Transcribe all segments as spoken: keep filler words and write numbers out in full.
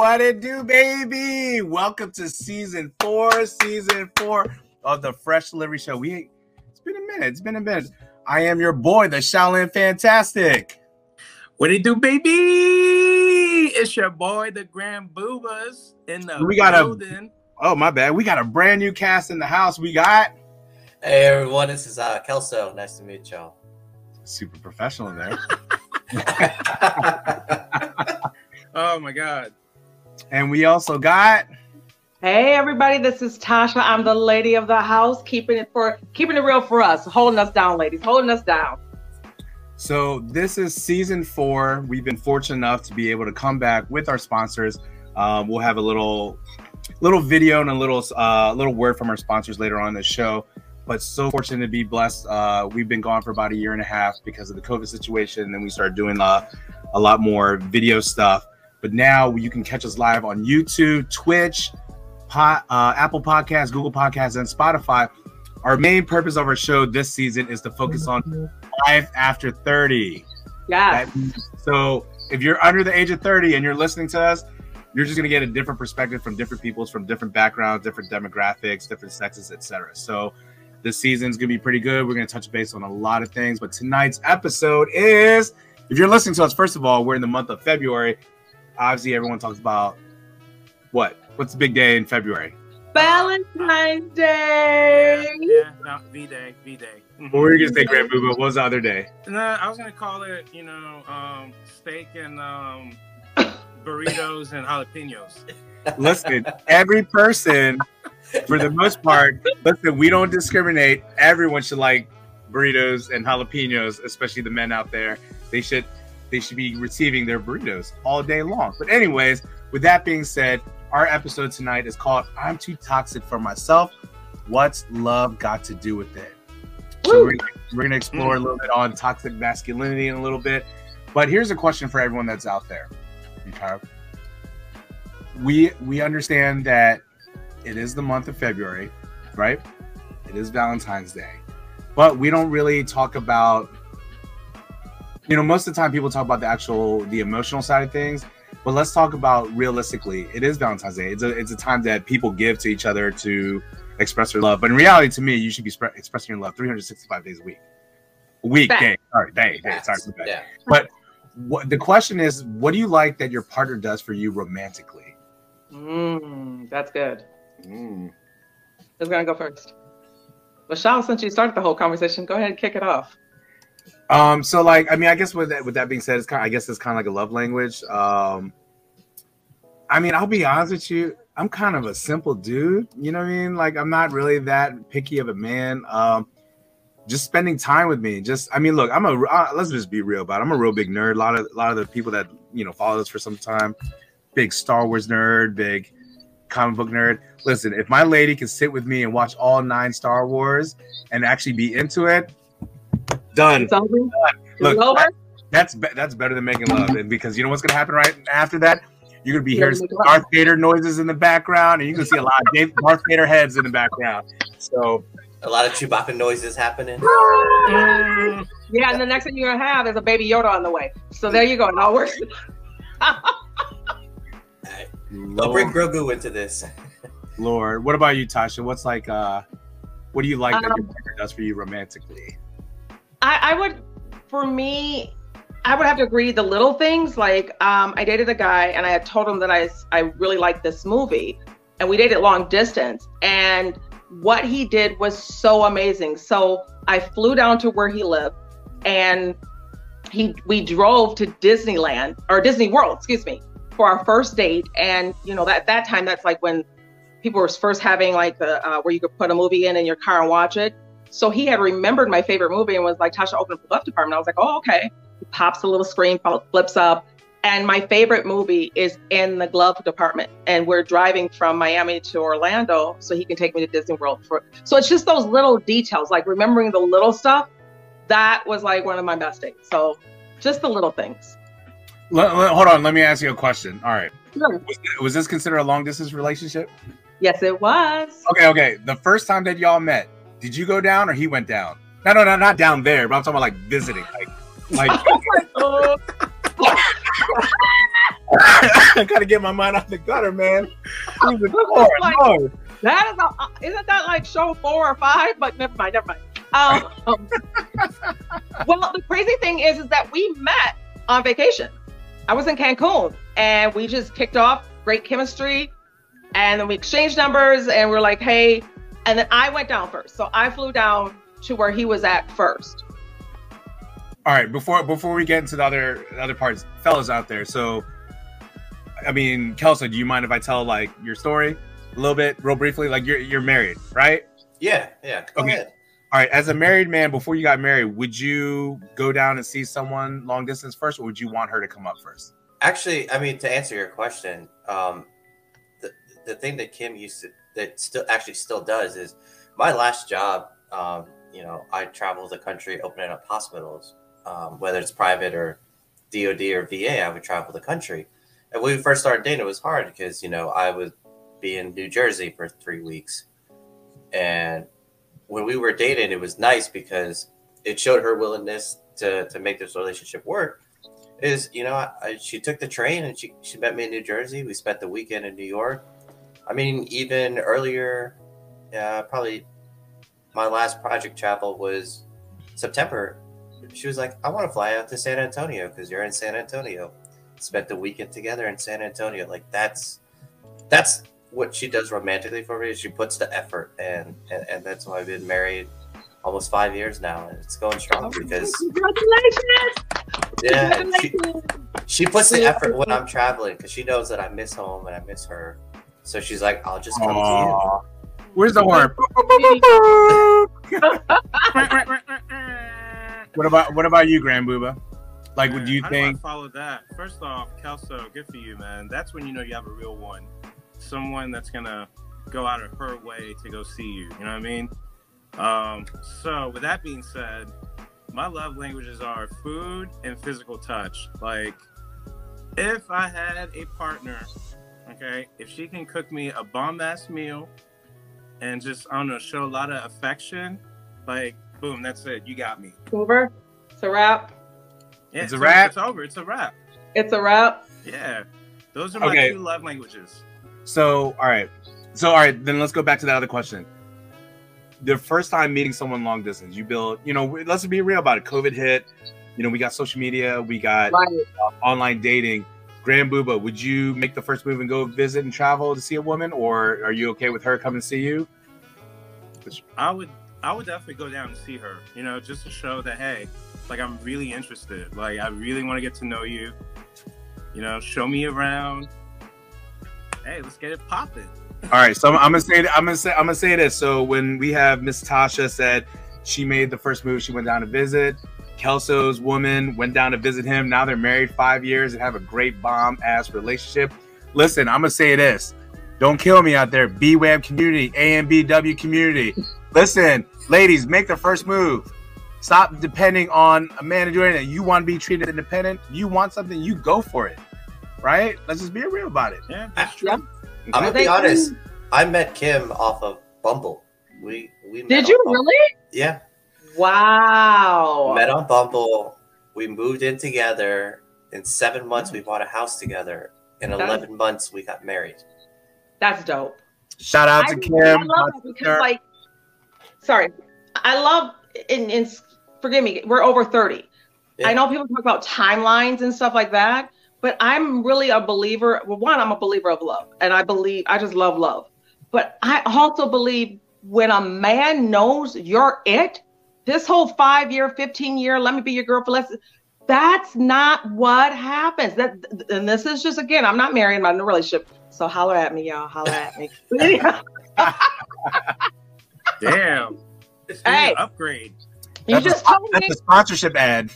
What it do, baby? Welcome to season four, season four of the Fresh Delivery Show. We it's been a minute. It's been a minute. I am your boy, the Shaolin Fantastic. What it do, baby? It's your boy, the Grand Boobas in the we got building. A, oh, my bad. We got a brand new cast in the house. We got. Hey, everyone. This is uh, Kelso. Nice to meet y'all. Super professional there. Oh, my God. And we also got. Hey everybody, this is Tasha. I'm the lady of the house, keeping it for keeping it real for us, holding us down, ladies, holding us down. So this is season four. We've been fortunate enough to be able to come back with our sponsors. Um, we'll have a little, little video and a little, uh, little word from our sponsors later on in the show. But so fortunate to be blessed. Uh, we've been gone for about a year and a half because of the COVID situation, and then we started doing uh, a lot more video stuff. But now you can catch us live on YouTube, Twitch, Pod, uh, Apple Podcasts, Google Podcasts, and Spotify. Our main purpose of our show this season is to focus on life after thirty. Yeah. So if you're under the age of thirty and you're listening to us, you're just going to get a different perspective from different peoples, from different backgrounds, different demographics, different sexes, et cetera. So this season's going to be pretty good. We're going to touch base on a lot of things. But tonight's episode is, if you're listening to us, first of all, we're in the month of February. Obviously, everyone talks about what? What's the big day in February? Valentine's Day. Yeah, no, V-Day, V-Day. What were you going to say, Grand Booba? What was the other day? Nah, I was going to call it, you know, um, steak and um, burritos and jalapenos. Listen, every person, for the most part, listen, we don't discriminate. Everyone should like burritos and jalapenos, especially the men out there. They should, they should be receiving their burritos all day long. But anyways, with that being said, our episode tonight is called I'm Too Toxic for Myself. What's love got to do with it? So we're, we're going to explore a little bit on toxic masculinity in a little bit. But here's a question for everyone that's out there. Okay? We, we understand that it is the month of February, right? It is Valentine's Day. But we don't really talk about, you know, most of the time people talk about the actual, the emotional side of things. But let's talk about realistically. It is Valentine's Day. It's a it's a time that people give to each other to express their love. But in reality, to me, you should be expressing your love three hundred sixty-five days a week. A week, Fact. day, sorry, day, day. Sorry, okay. Yeah. But what the question is, what do you like that your partner does for you romantically? Mm, that's good. Mm. Who's gonna go first? Michelle, since you started the whole conversation, go ahead and kick it off. Um, so like, I mean, I guess with that, with that being said, it's kind of, I guess it's kind of like a love language. Um, I mean, I'll be honest with you. I'm kind of a simple dude. You know what I mean? Like, I'm not really that picky of a man. Um, just spending time with me. Just, I mean, look, I'm a, uh, let's just be real about it. I'm a real big nerd. A lot of, a lot of the people that, you know, follow us for some time, big Star Wars nerd, big comic book nerd. Listen, if my lady can sit with me and watch all nine Star Wars and actually be into it, done. It's over. Done. Look, It's over? that, that's be, that's better than making love, and because you know what's gonna happen right after that, you're gonna be hearing some Darth Vader noises in the background, and you can see a lot of Darth Vader heads in the background. So A lot of Chewbacca noises happening. Mm. Yeah, and the next thing you're gonna have is a baby Yoda on the way. So there you go. It all works. Don't bring Grogu into this. Lord, what about you, Tasha? What's like, uh, what do you like that Um, your partner does for you romantically? I, I would, for me, I would have to agree the little things. Like, um, I dated a guy and I had told him that I, I really liked this movie, and we dated long distance. And what he did was so amazing. So I flew down to where he lived, and he we drove to Disneyland or Disney World, excuse me, for our first date. And you know, that that time, that's like when people were first having like the uh, where you could put a movie in in your car and watch it. So he had remembered my favorite movie and was like, Tasha, open up the glove department. I was like, oh, okay. He pops a little screen, flips up. And my favorite movie is in the glove department. And we're driving from Miami to Orlando so he can take me to Disney World. For, so it's just those little details, like remembering the little stuff. That was like one of my best dates. So just the little things. Let, let- hold on, let me ask you a question. All right. Sure. Was, was this considered a long distance relationship? Yes, it was. Okay, okay. The first time that y'all met, did you go down or he went down? No, no, no, not down there, but I'm talking about like visiting. Like, like Oh, I gotta get my mind off the gutter, man. Lord, like, Lord. That is, a, isn't that like show four or five? But never mind, never mind. Um, um, well, the crazy thing is, is that we met on vacation. I was in Cancun, and we just kicked off great chemistry, and then we exchanged numbers, and we we're like, hey, and then I went down first. So I flew down to where he was at first. All right, before before we get into the other other parts, fellas out there. So, I mean, Kelso, do you mind if I tell like your story a little bit, real briefly? Like you're you're married, right? Yeah, yeah. Go Okay. ahead. All right. As a married man, before you got married, would you go down and see someone long distance first, or would you want her to come up first? Actually, I mean, to answer your question, um, the the thing that Kim used to, that still actually still does is my last job. Um, you know, I traveled the country opening up hospitals, um, whether it's private or D O D or V A. I would travel the country, and when we first started dating, it was hard because you know I would be in New Jersey for three weeks, and when we were dating, it was nice because it showed her willingness to, to make this relationship work. Is, you know, I, I, she took the train and she, she met me in New Jersey. We spent the weekend in New York. I mean, even earlier, uh, probably my last project travel was September. She was like, I want to fly out to San Antonio because you're in San Antonio. Spent the weekend together in San Antonio. Like that's, that's, what she does romantically for me is she puts the effort, and, and and that's why I've been married almost five years now, and it's going strong because Congratulations! yeah, Congratulations. she, she puts the effort when I'm traveling because she knows that I miss home and I miss her, so she's like, I'll just come Aww. to you. Where's the horn? What about what about you, Grand Booba? Like, would you How think? do I follow that? First off, Kelso, good for you, man. That's when you know you have a real one. Someone that's gonna go out of her way to go see you. You know what I mean? Um, so with that being said, my love languages are food and physical touch. Like, if I had a partner, okay, if she can cook me a bomb ass meal and just I don't know, show a lot of affection, like, boom, that's it. You got me. Over. It's a wrap. Yeah, It's a wrap? It's over. It's a wrap. It's a wrap. Yeah, those are my Okay. two love languages. So, all right. So, all right, then let's go back to that other question. The first time meeting someone long distance, you build, you know, let's be real about it. COVID hit, you know, we got social media, we got Right. uh, online dating. Grand Booba, would you make the first move and go visit and travel to see a woman, or are you okay with her coming to see you? I would, I would definitely go down and see her. You know, just to show that, hey, like I'm really interested. Like I really want to get to know you. You know, show me around. Hey, let's get it popping. All right, so I'm, I'm gonna say I'm gonna say I'm gonna say this. So when we have Miss Tasha said she made the first move, she went down to visit. Kelso's woman went down to visit him. Now they're married five years and have a great bomb ass relationship. Listen, I'm gonna say this. Don't kill me out there, B WAB community, A M B W community. Listen, ladies, make the first move. Stop depending on a man to do anything. You want to be treated independent. You want something, you go for it. Right? Let's just be real about it. Yeah, that's true. Yeah. I'm gonna be honest. I met Kim off of Bumble. We we met Did on you Bumble. really? Yeah. Wow. Met on Bumble. We moved in together. In seven months, we bought a house together. In That's- eleven months, we got married. That's dope. Shout out to I, Kim. I love my that because, sister. like, sorry, I love, and, and forgive me, we're over thirty. Yeah. I know people talk about timelines and stuff like that, but I'm really a believer. Well, one, I'm a believer of love, and I believe, I just love love. But I also believe when a man knows you're it, this whole five year, fifteen year, let me be your girl for less, that's not what happens. That, and this is just, again, I'm not married, I'm not in a relationship. So holler at me, y'all. Holler at me. Damn. Hey. Upgrade. You That's, just a, told me. that's a sponsorship ad.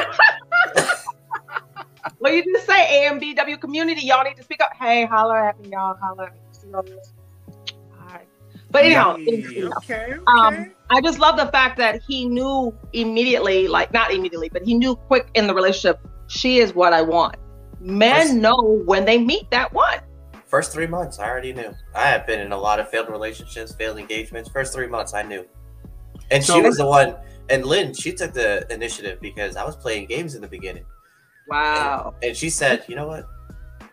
Well, you just say A M B W community. Y'all need to speak up. Hey, holler at me, y'all. Holler at me. All right. But anyhow, Hey, anyhow, okay, okay. um, I just love the fact that he knew immediately, like not immediately, but he knew quick in the relationship, she is what I want. Men First- know when they meet that one. First three months, I already knew. I have been in a lot of failed relationships, failed engagements. First three months, I knew. And So- she was the one. And Lynn, she took the initiative because I was playing games in the beginning. Wow. And she said, you know what?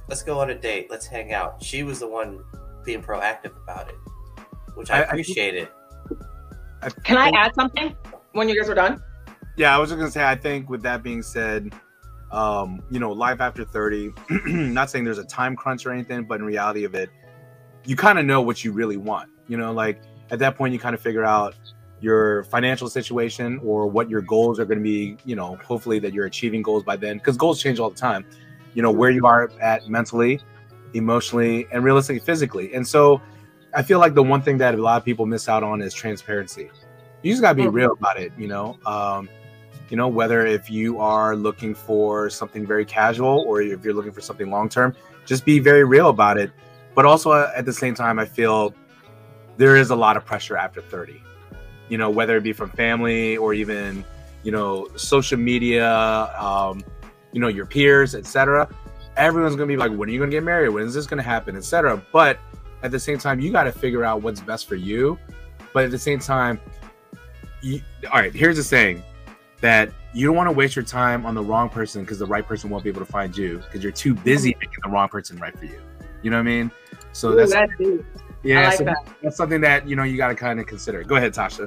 let's go on a date. Let's hang out. She was the one being proactive about it, which I, I- I- appreciated. Can I add something when you guys are done? Yeah, I was just gonna say. I think with that being said, um, you know, life after thirty. Not saying there's a time crunch or anything, but in reality of it, you kind of know what you really want. You know, like at that point, you kind of figure out your financial situation or what your goals are going to be. You know, hopefully that you're achieving goals by then, because goals change all the time. You know, where you are at mentally, emotionally, and realistically, physically. And so, I feel like the one thing that a lot of people miss out on is transparency. You just gotta be real about it. You know, um, you know, whether if you are looking for something very casual or if you're looking for something long term, just be very real about it. But also uh, at the same time, I feel there is a lot of pressure after thirty, you know, whether it be from family or even, you know, social media, um, you know, your peers, et cetera. Everyone's going to be like, when are you going to get married? When is this going to happen, et cetera. But at the same time, you got to figure out what's best for you. But at the same time, you, all right, here's the saying that you don't want to waste your time on the wrong person because the right person won't be able to find you because you're too busy making the wrong person right for you. You know what I mean? So Ooh, that's, that's deep. yeah, I like so that. that's something that, you know, you got to kind of consider. Go ahead, Tasha.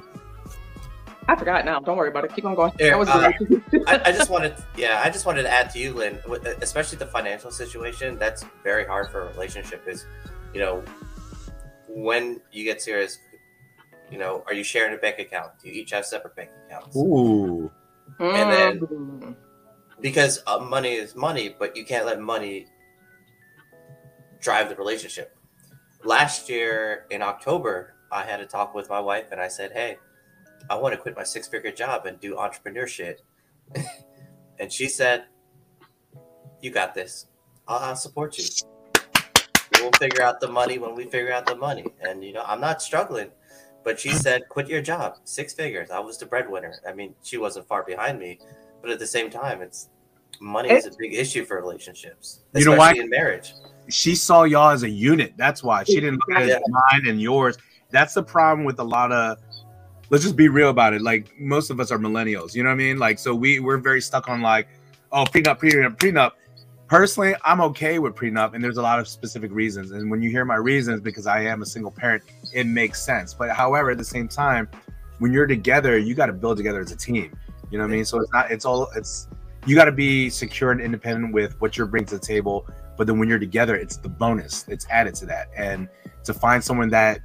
I forgot now. Don't worry about it. Keep on going. Yeah, That was uh, great. I, I just wanted, yeah, I just wanted to add to you, Lynn, with- especially the financial situation. That's very hard for a relationship. Is, you know, when you get serious, you know, are you sharing a bank account? Do you each have separate bank accounts? Ooh. And then- Mm. Because uh, money is money, but you can't let money drive the relationship. Last year in October, I had a talk with my wife, and I said, "Hey, I want to quit my six-figure job and do entrepreneur shit." And she said, "You got this. I'll, I'll support you. We'll figure out the money when we figure out the money." And you know, I'm not struggling, but she said, "Quit your job. Six figures." I was the breadwinner. I mean, she wasn't far behind me, but at the same time, it's money is a big issue for relationships, You especially know why? in marriage. She saw y'all as a unit. That's why she didn't look at Yeah. mine and yours. That's the problem with a lot of. Let's just be real about it. Like most of us are millennials. You know what I mean? Like so we we're very stuck on like, oh, prenup, prenup, prenup. Personally, I'm okay with prenup, and there's a lot of specific reasons. And when you hear my reasons, because I am a single parent, it makes sense. But however, at the same time, when you're together, you got to build together as a team. You know what I mean? So it's not. It's all. It's you got to be secure and independent with what you're bringing to the table. But then when you're together, it's the bonus. It's added to that. And to find someone that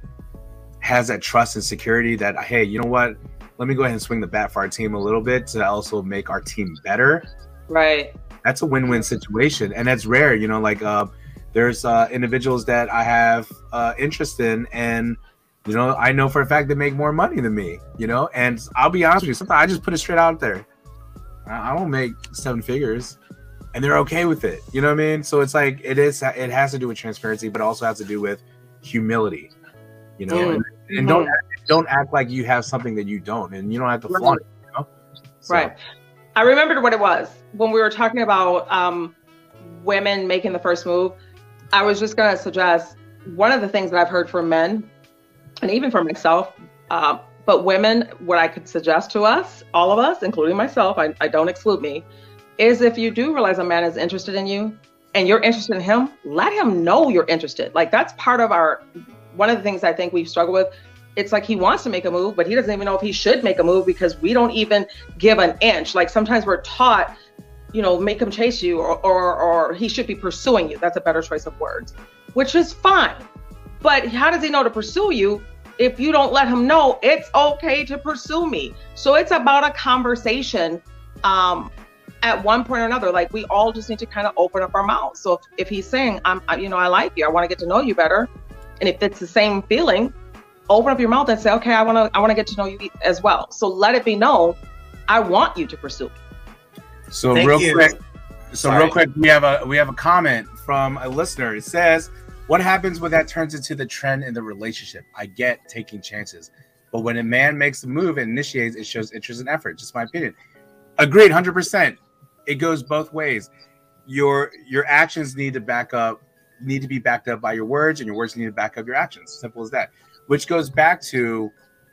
has that trust and security that, hey, you know what? Let me go ahead and swing the bat for our team a little bit to also make our team better. Right. That's a win-win situation. And that's rare. You know, like uh, there's uh, individuals that I have uh, interest in, and, you know, I know for a fact they make more money than me, you know, and I'll be honest with you. Sometimes I just put it straight out there. I I don't make seven figures. And they're okay with it. You know what I mean? So it's like, it is, it has to do with transparency, but also has to do with humility, you know, Mm. and, and don't, don't act like you have something that you don't, and you don't have to Right. flaunt it, you know? So, Right. I remembered what it was when we were talking about um, women making the first move. I was just going to suggest one of the things that I've heard from men, and even for myself, uh, but women, what I could suggest to us, all of us, including myself, I, I don't exclude me, is if you do realize a man is interested in you and you're interested in him, let him know you're interested. Like that's part of our, one of the things I think we've struggled with. It's like he wants to make a move, but he doesn't even know if he should make a move because we don't even give an inch. Like sometimes we're taught, you know, make him chase you, or, or, or he should be pursuing you. That's a better choice of words, which is fine. But how does he know to pursue you if you don't let him know it's okay to pursue me? So it's about a conversation um, at one point or another. Like we all just need to kind of open up our mouths. So if, if he's saying, I'm, I, you know, I like you, I want to get to know you better. And if it's the same feeling, open up your mouth and say, okay, I want to, I want to get to know you as well. So let it be known, I want you to pursue. So Thank real you. quick, so Sorry. real quick, we have a we have a comment from a listener. It says, "What happens when that turns into the trend in the relationship? I get taking chances, but when a man makes the move and initiates, it shows interest and effort." Just my opinion. Agreed, one hundred percent. It goes both ways. Your your actions need to back up, need to be backed up by your words, and your words need to back up your actions. Simple as that. Which goes back to,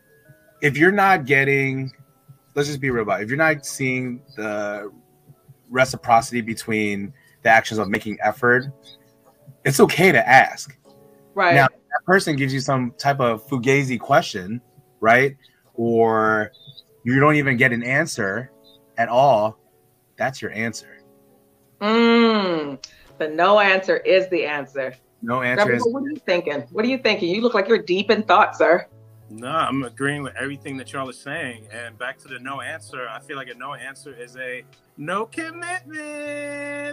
if you're not getting, let's just be real about it. If you're not seeing the reciprocity between the actions of making effort it's okay to ask. Right. Now, that person gives you some type of fugazi question, right? Or you don't even get an answer at all. That's your answer. Mm, the no answer is the answer. No answer Rebel, is. what are you thinking? What are you thinking? You look like you're deep in thought, sir. No, I'm agreeing with everything that y'all are saying. And back to the no answer, I feel like a no answer is a no commitment.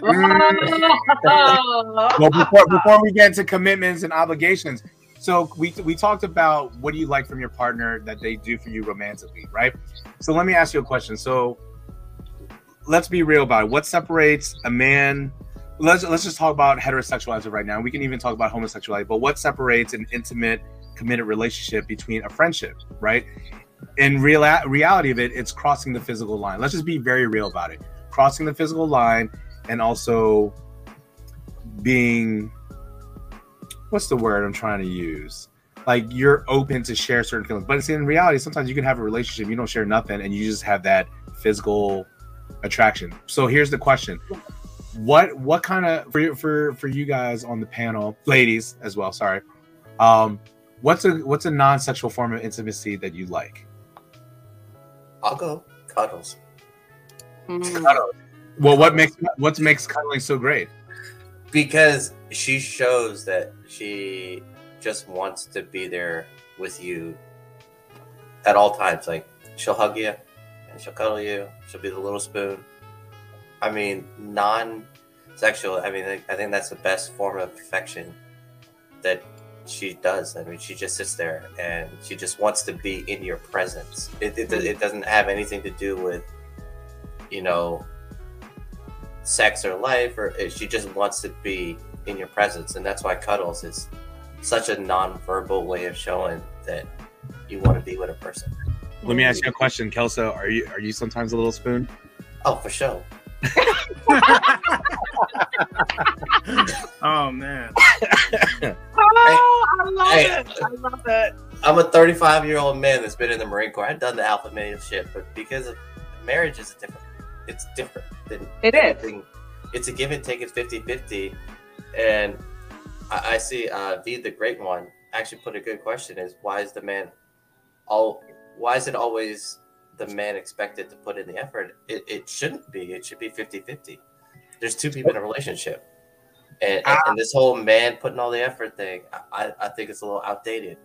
Well, before before we get into commitments and obligations, so we we talked about what do you like from your partner that they do for you romantically, right? So let me ask you a question. So let's be real about it. What separates a man? Let's let's just talk about heterosexuality right now. We can even talk about homosexuality, but what separates an intimate, committed relationship between a friendship, right? In real reality of it, it's crossing the physical line. Let's just be very real about it. Crossing the physical line and also being, what's the word I'm trying to use? Like you're open to share certain feelings. But it's in reality, sometimes you can have a relationship, you don't share nothing, and you just have that physical attraction. So here's the question. What what kind of, for, for, for you guys on the panel, ladies as well, sorry. Um, what's a what's a non-sexual form of intimacy that you like? I'll go cuddles. Mm. Cuddles. Well, what makes what makes cuddling so great? Because she shows that she just wants to be there with you at all times. Like she'll hug you and she'll cuddle you. She'll be the little spoon. I mean, non-sexual. I mean, I think that's the best form of affection that she does. I mean, she just sits there and she just wants to be in your presence. It it, it doesn't have anything to do with, you know, sex or life, or she just wants to be in your presence. And that's why cuddles is such a non-verbal way of showing that you want to be with a person. Let me ask you a question, Kelso. Are you are you sometimes a little spoon? Oh, for sure. Oh man. Oh, I love Hey. it. I love it. I'm a thirty-five year old man that's been in the Marine Corps. I've done the alpha male shit, but because of marriage is different. It's different than It is. anything. It's a give and take. It's fifty-fifty. And I, I see uh, V, the great one, actually put a good question: is why is the man all? Why is it always the man expected to put in the effort? It, it shouldn't be. It should be fifty-fifty. There's two people in a relationship. And, and, and this whole man putting all the effort thing, I, I think it's a little outdated.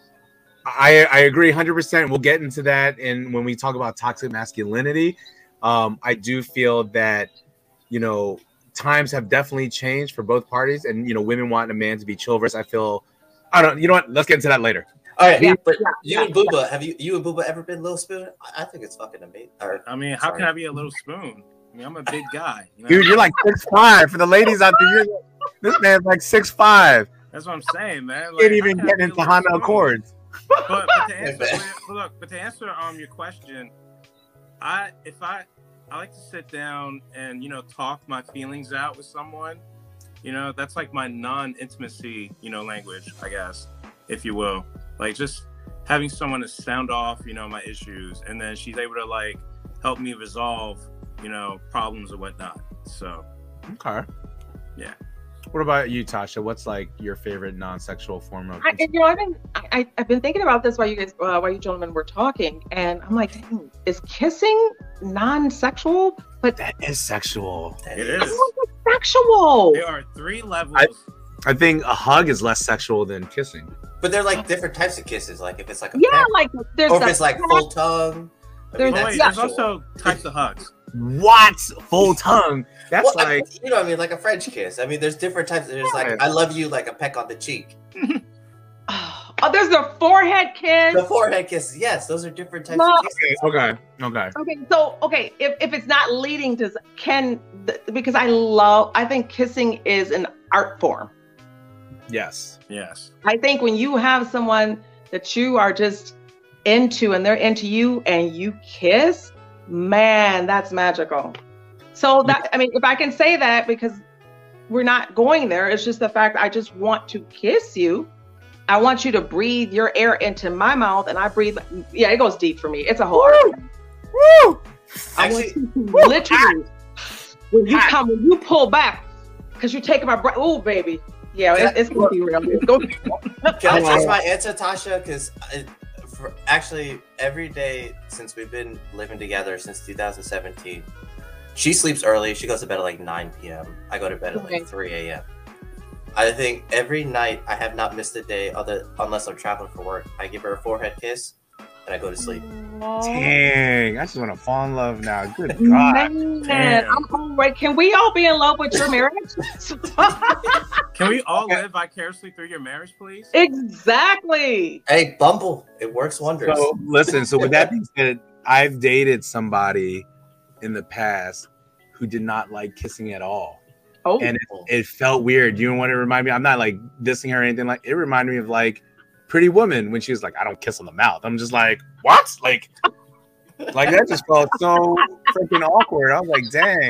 I I agree one hundred percent. We'll get into that in when we talk about toxic masculinity. Um, I do feel that, you know, times have definitely changed for both parties, and you know, women want a man to be chivalrous. I feel, I don't. You know what? Let's get into that later. All right, Yeah, but yeah, you yeah, and Booba, have you you and Booba ever been Lil Spoon? I, I think it's fucking amazing. Or, I mean, how sorry. can I be a little spoon? I mean, I'm a big guy. You know? Dude, you're like six five. For the ladies out there, you're, this man's like six five. That's what I'm saying, man. Like, Can't how even can I get be a into little Honda spoon? Accords. But, but to answer, but look, but to answer um your question, I if I I like to sit down and you know talk my feelings out with someone. You know, that's like my non-intimacy, you know, language, I guess, if you will. Like just having someone to sound off, you know, my issues, and then she's able to like help me resolve, you know, problems or whatnot. So, Okay. yeah. What about you, Tasha? What's like your favorite non-sexual form of? I, you know, I've been I, I've been thinking about this while you guys uh, while you gentlemen were talking, and I'm like, dang, is kissing non-sexual? But That is sexual. That It is- is. it's sexual. There are three levels. I- I think a hug is less sexual than kissing. But they're like different types of kisses. Like if it's like a Yeah, peck, like there's or if the- it's like full tongue. I There's- mean, But that's wait, there's sexual. also types of hugs. What? Full tongue? That's Well, I- like you know what I mean, like a French kiss. I mean, there's different types. There's Yeah. like I love you, like a peck on the cheek. Oh, there's the forehead kiss. The forehead kisses, yes, those are different types No. of kisses. okay, okay. Okay, so okay, if, if it's not leading to can th- because I love I think kissing is an art form. Yes. Yes. I think when you have someone that you are just into and they're into you and you kiss, man, that's magical. So that I mean, if I can say that because we're not going there, it's just the fact I just want to kiss you. I want you to breathe your air into my mouth and I breathe. Yeah, it goes deep for me. It's a whole art. Woo! I want Actually, you to literally when you Ah. come when you pull back because you're taking my breath. Oh, baby. Yeah, Can it's, it's gonna be real. It's gonna be Can I change my answer, Tasha? Because actually, every day since we've been living together since two thousand seventeen, she sleeps early. She goes to bed at like nine p.m. I go to bed at like three a.m. I think every night I have not missed a day other unless I'm traveling for work. I give her a forehead kiss and I go to sleep. Dang, I just want to fall in love now. Good God. Man, I'm all right. Can we all be in love with your marriage? Can we all live vicariously through your marriage, please? Exactly. Hey, Bumble, it works wonders. So listen, so with that being said, I've dated somebody in the past who did not like kissing at all. Oh, and it, it felt weird. You know what it reminded me? I'm not like dissing her or anything. Like it reminded me of like Pretty Woman when she was like, "I don't kiss on the mouth." I'm just like, what? Like, like that just felt so freaking awkward. I was like, dang.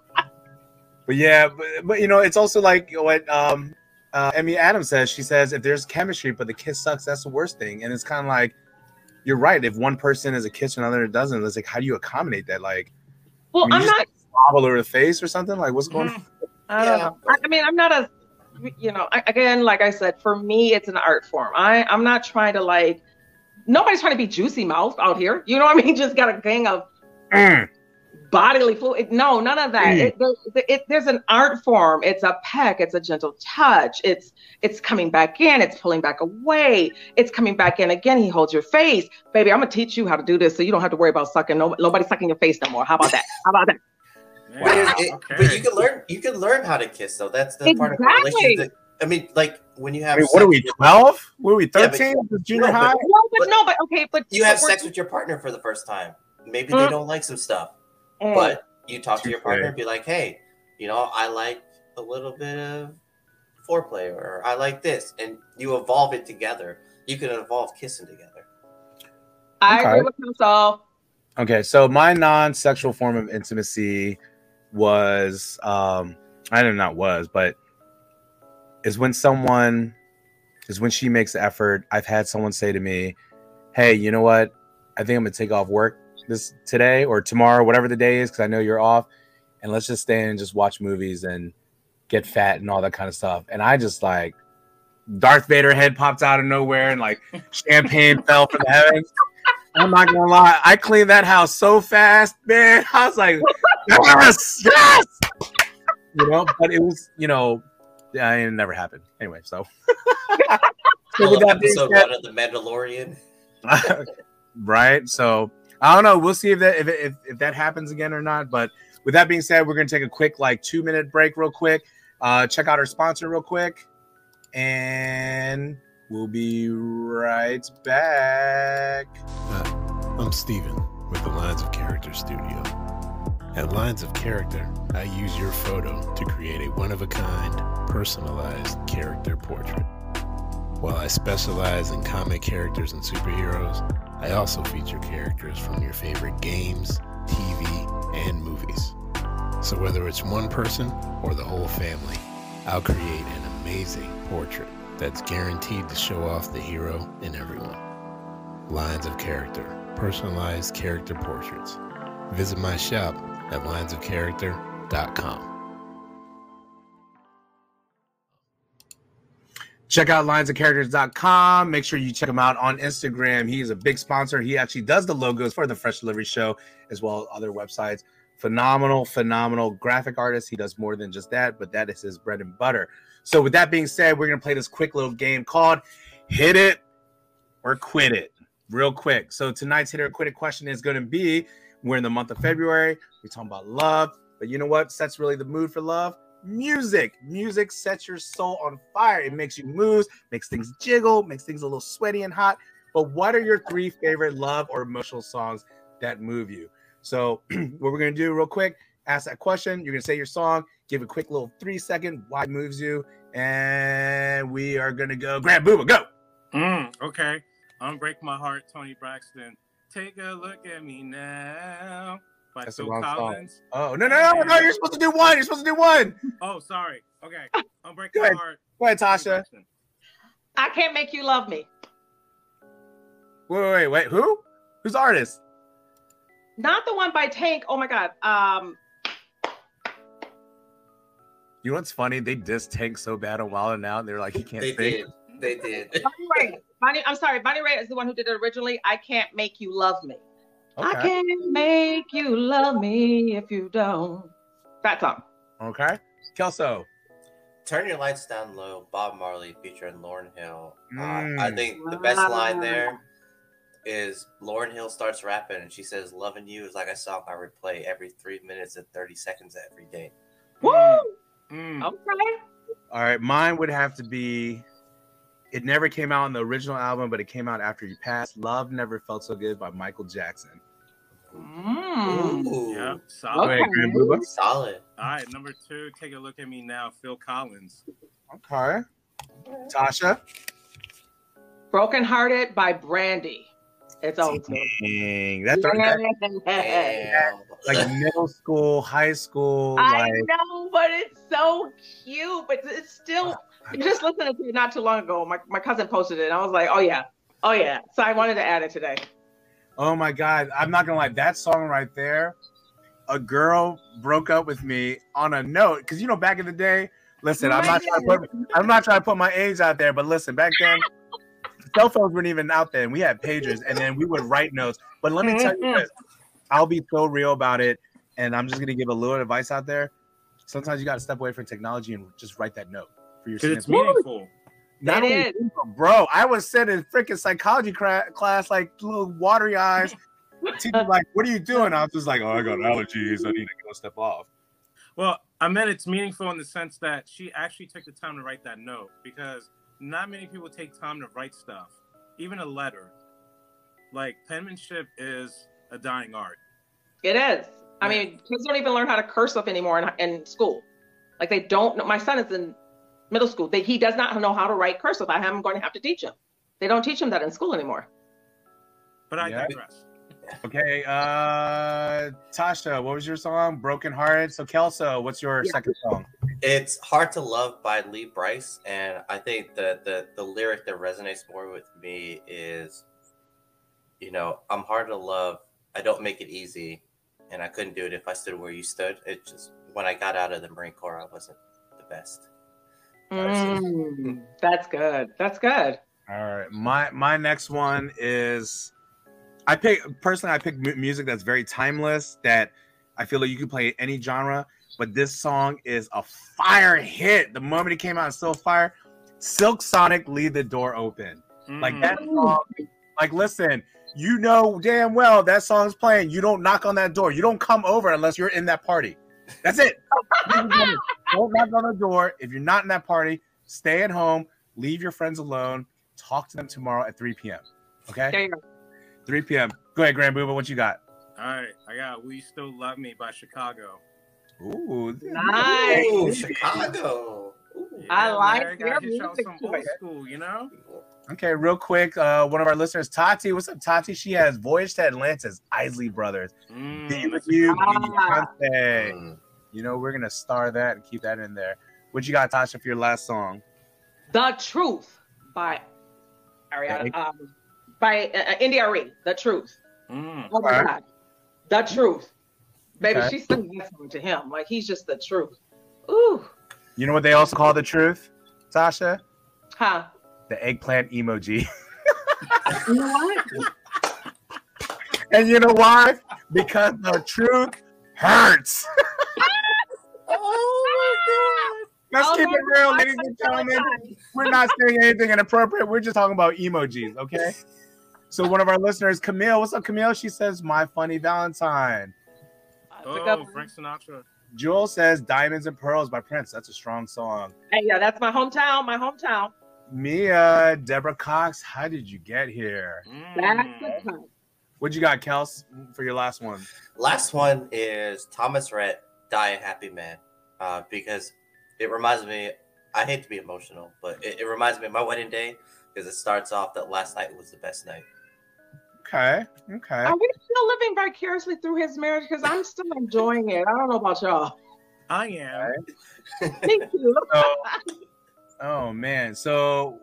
But yeah, but, but you know, it's also like what um, uh, Emmy Adams says. She says, if there's chemistry, but the kiss sucks, that's the worst thing. And it's kind of like, you're right. If one person is a kiss and another doesn't, it's like, how do you accommodate that? Like, well, I mean, I'm not wobble over the face or something. Like, what's going on? I don't yeah. know. I mean, I'm not a, you know, I, again, like I said, for me, it's an art form. I, I'm not trying to like, nobody's trying to be juicy mouth out here. You know what I mean? Just got a gang of mm. bodily fluid. No, none of that. Mm. It, it, it, there's an art form. It's a peck. It's a gentle touch. It's, it's coming back in. It's pulling back away. It's coming back in again. He holds your face. Baby, I'm going to teach you how to do this so you don't have to worry about sucking. No, nobody sucking your face no more. How about that? How about that? Wow. But, it, okay. but you can learn. You can learn how to kiss, though. That's the exactly. part of the relationship. That, I mean, like when you have. I mean, what are we? Twelve? What are we? Thirteen? Yeah, junior no, high? But, no, but, but no, but okay, but you have sex with your partner for the first time. Maybe mm. they don't like some stuff, mm. but you talk to your partner and be like, "Hey, you know, I like a little bit of foreplay, or I like this," and you evolve it together. You can evolve kissing together. I okay. agree with myself. Okay, so my non-sexual form of intimacy was um I don't know not was but is when someone is when she makes the effort. I've had someone say to me, "Hey, you know what, I think I'm gonna take off work this today or tomorrow, whatever the day is, because I know you're off, and let's just stay and just watch movies and get fat and all that kind of stuff." And I just like Darth Vader head popped out of nowhere and like champagne fell from the heavens. I'm not gonna lie, I cleaned that house so fast, man. I was like, yes, yes, you know. But it was, you know, yeah, it never happened anyway. So, so with that episode one of The Mandalorian, right? So I don't know. We'll see if that if, if if that happens again or not. But with that being said, we're gonna take a quick like two minute break, real quick. Uh, check out our sponsor, real quick, and we'll be right back. Hi, I'm Steven with the Lines of Character Studio. At Lines of Character, I use your photo to create a one-of-a-kind, personalized character portrait. While I specialize in comic characters and superheroes, I also feature characters from your favorite games, T V, and movies. So whether it's one person or the whole family, I'll create an amazing portrait that's guaranteed to show off the hero in everyone. Lines of Character, personalized character portraits. Visit my shop at lines of character dot com. Check out lines of characters dot com. Make sure you check him out on Instagram. He is a big sponsor. He actually does the logos for the Fresh Delivery Show as well as other websites. Phenomenal, phenomenal graphic artist. He does more than just that, but that is his bread and butter. So with that being said, we're going to play this quick little game called Hit It or Quit It real quick. So tonight's Hit It or Quit It question is going to be, we're in the month of February. We're talking about love. But you know what sets really the mood for love? Music. Music sets your soul on fire. It makes you move, makes things jiggle, makes things a little sweaty and hot. But what are your three favorite love or emotional songs that move you? So what we're going to do real quick, ask that question. You're going to say your song, give a quick little three second why it moves you. And we are going to go grab Booba. Go. Mm, okay. Unbreak My Heart, Tony Braxton. Take a look at me now. By That's Phil Collins. Song. Oh, no, no, no, no. You're supposed to do one. You're supposed to do one. Oh, sorry. Okay. Unbreak My ahead. Heart. Go ahead, Tasha. I Can't Make You Love Me. Wait, wait, wait. wait. Who? Who's the artist? Not the one by Tank. Oh, my God. Um, You know what's funny? They dissed Tank so bad on Wild and Out. They're like, he can't They sing. did. They did. Bonnie Raitt. Bonnie, I'm sorry, Bonnie Raitt is the one who did it originally. I Can't Make You Love Me. I Okay. can't make you love me if you don't. That song. Okay. Kelso. Turn Your Lights Down Low, Bob Marley featuring Lauryn Hill. Mm. Uh, I think the best line there is Lauryn Hill starts rapping and she says, "Loving you is like a song I replay every three minutes and thirty seconds every day." Woo! Mm. Okay. All right. Mine would have to be, it never came out on the original album, but it came out after he passed. Love Never Felt So Good by Michael Jackson. Mm. Ooh, Yeah, Go solid. Okay. ahead, Grand Booba. solid. All right, number two, Take a Look at Me Now, Phil Collins. Okay. Tasha. Broken Hearted by Brandy. It's old school. Dang. That, that Damn. like middle school, high school. I Like, know, but it's so cute. But it's still, I just listened to it not too long ago. My, my cousin posted it, and I was like, oh, yeah. Oh, yeah. So I wanted to add it today. oh my God. I'm not going to lie. That song right there, a girl broke up with me on a note. Because, you know, back in the day, listen, I'm not trying to put, I'm not trying to put my age out there, but listen, back then, cell phones weren't even out there, and we had pagers, and then we would write notes. But let me tell you this, I'll be so real about it, and I'm just gonna give a little advice out there. Sometimes you got to step away from technology and just write that note for your Because it's significant- meaningful. Not It only is. people, bro, I was sitting in freaking psychology cra- class, like little watery eyes. Teacher's like, "What are you doing?" I was just like, "Oh, I got allergies. I need to go step off." Well, I meant it's meaningful in the sense that she actually took the time to write that note, because not many people take time to write stuff, even a letter. Like, penmanship is a dying art. It is. I mean, kids don't even learn how to cursive anymore in, in school. Like, they don't know. My son is in middle school. They, he does not know how to write cursive. I am going to have to teach him. They don't teach him that in school anymore. But I Yeah. digress. Okay, uh, Tasha, what was your song? Broken Hearted. So, Kelso, what's your Yeah. second song? It's Hard to Love by Lee Bryce, and I think that the, the lyric that resonates more with me is, you know, I'm hard to love, I don't make it easy, and I couldn't do it if I stood where you stood. It just, when I got out of the Marine Corps, I wasn't the best. Mm, that's good. That's good. All right, my my next one is, I pick personally. I pick mu- music that's very timeless. That I feel like you can play any genre, but this song is a fire hit. The moment it came out, it's still fire. Silk Sonic, Leave the Door Open. Like that song. Like, listen, you know damn well that song's playing. You don't knock on that door. You don't come over unless you're in that party. That's it. Don't knock on the door. If you're not in that party, stay at home. Leave your friends alone. Talk to them tomorrow at three p.m. Okay? There you go. three p.m. Go ahead, Grand Booba. What you got? All right, I got Will You Still Love Me by Chicago. Ooh. Nice. Ooh, Chicago. Ooh. I like man, your gotta hit y'all music some choice. old school, you know? Okay, real quick. Uh, one of our listeners, Tati. What's up, Tati? She has Voyage to Atlantis, Isley Brothers. Mm, Be with that's you, a good Ah. Beyonce. Mm. You know, we're going to star that and keep that in there. What you got, Tasha, for your last song? The Truth by Ariana, um, by uh, India Arie. The Truth. Mm. Oh my Alright. God. The Truth. Baby, Okay. she's singing that song to him. Like, he's just the truth. Ooh. You know what they also call the truth, Tasha? Huh. The eggplant emoji. You know what? And you know why? Because the truth hurts. Oh Let's Oh, keep no, it real, I ladies and feel like gentlemen. We're not saying anything inappropriate. We're just talking about emojis, okay? So one of our listeners, Camille, what's up, Camille? She says, "My Funny Valentine." That's a good Oh, one. Frank Sinatra. Jewel says, "Diamonds and Pearls" by Prince. That's a strong song. Hey, yeah, that's my hometown. My hometown. Mia, Deborah Cox, how did you get here? That's Mm. the time. What you got, Kels, for your last one? Last one is Thomas Rhett, Die a Happy Man, uh, because it reminds me, I hate to be emotional, but it, it reminds me of my wedding day, because it starts off that last night was the best night. Okay, okay. Are we still living vicariously through his marriage? Because I'm still enjoying it. I don't know about y'all. I am. Thank you. So, oh man, so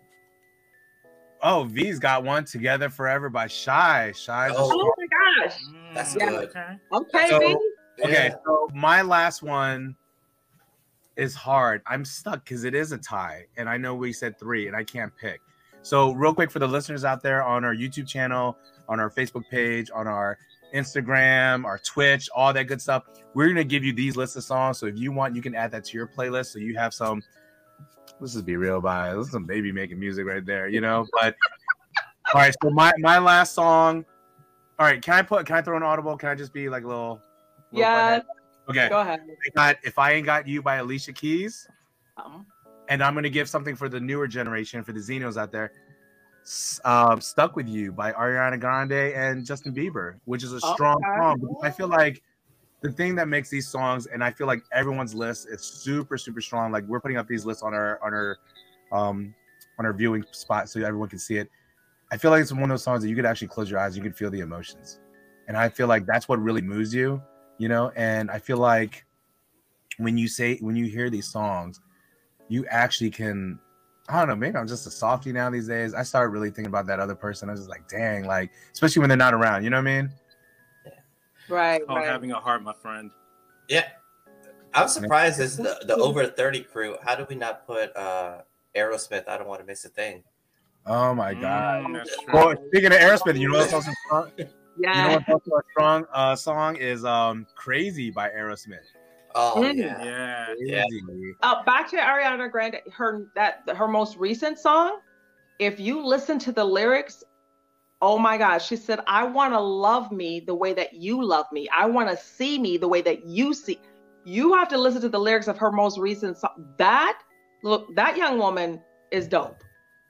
oh, V's got one, Together Forever by Shy. Shy. Oh. Oh my gosh. Mm, That's Yeah. good. Okay. Okay, So- baby. Okay, Yeah. so my last one is hard. I'm stuck because it is a tie, and I know we said three, and I can't pick. So real quick for the listeners out there on our YouTube channel, on our Facebook page, on our Instagram, our Twitch, all that good stuff, we're gonna give you these lists of songs. So if you want, you can add that to your playlist. So you have some. Let's just be real, by this is some baby making music right there, you know. But all right, so my my last song. All right, can I put? Can I throw an audible? Can I just be like a little? little Yeah. Okay. Go ahead. I got If I Ain't Got You by Alicia Keys. Um, And I'm going to give something for the newer generation, for the Xenos out there. Uh, Stuck With You by Ariana Grande and Justin Bieber, which is a strong Okay. song. Because I feel like the thing that makes these songs, and I feel like everyone's list is super, super strong. Like we're putting up these lists on our on our um on our viewing spot so everyone can see it. I feel like it's one of those songs that you could actually close your eyes, you could feel the emotions. And I feel like that's what really moves you. You know, and I feel like when you say when you hear these songs, you actually can. I don't know. Maybe I'm just a softie now these days. I started really thinking about that other person. I was just like, dang, like especially when they're not around. You know what I mean? right. It's called Right. having a heart, my friend. Yeah, I'm surprised as the, the over thirty crew. How did we not put uh, Aerosmith? I don't want to miss a thing. Oh my god. Mm, that's true. Well, speaking of Aerosmith, you know what's also strong? You Yeah. know what's also a strong uh, song is um "Crazy" by Aerosmith. Oh Mm. yeah. Yeah. Yeah. Crazy. Uh, back to Ariana Grande, her that her most recent song. If you listen to the lyrics, oh my gosh, she said, "I want to love me the way that you love me. I want to see me the way that you see." You have to listen to the lyrics of her most recent song. That look, that young woman is dope.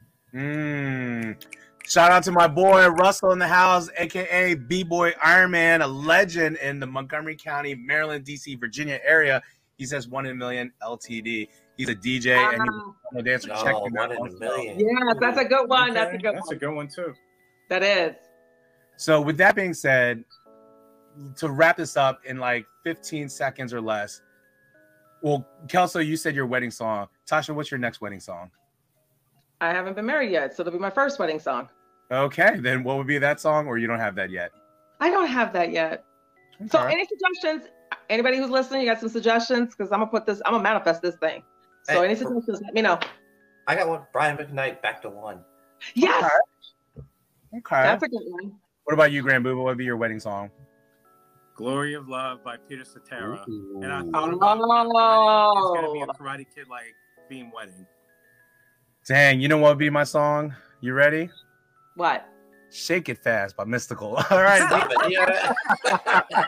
Mm. Shout out to my boy Russell in the house, aka B-Boy Iron Man, a legend in the Montgomery County, Maryland, D C, Virginia area. He says one in a million L T D. He's a D J and he's a dancer. Oh, Check him one out. in a also. million. Yeah, that's a good one. That's a Okay, good That's one. a good one too. That is. So with that being said, to wrap this up in like fifteen seconds or less. Well, Kelso, you said your wedding song. Tasha, what's your next wedding song? I haven't been married yet, so it'll be my first wedding song. Okay, then what would be that song, or you don't have that yet? I don't have that yet. So Okay. any suggestions? Anybody who's listening, you got some suggestions? Because I'm gonna put this, I'm gonna manifest this thing. So Hey, any suggestions, let me know. I got one. Brian McKnight, Back to One. Yes, Okay. that's a good one. What about you, Grand Booba? What would be your wedding song? Glory of Love by Peter Cetera. And I Ooh. thought about it. Oh. It's gonna be a Karate Kid like theme wedding. Dang, you know what would be my song? You ready? What? Shake It Fast by Mystical. All right. Stop it. Yeah.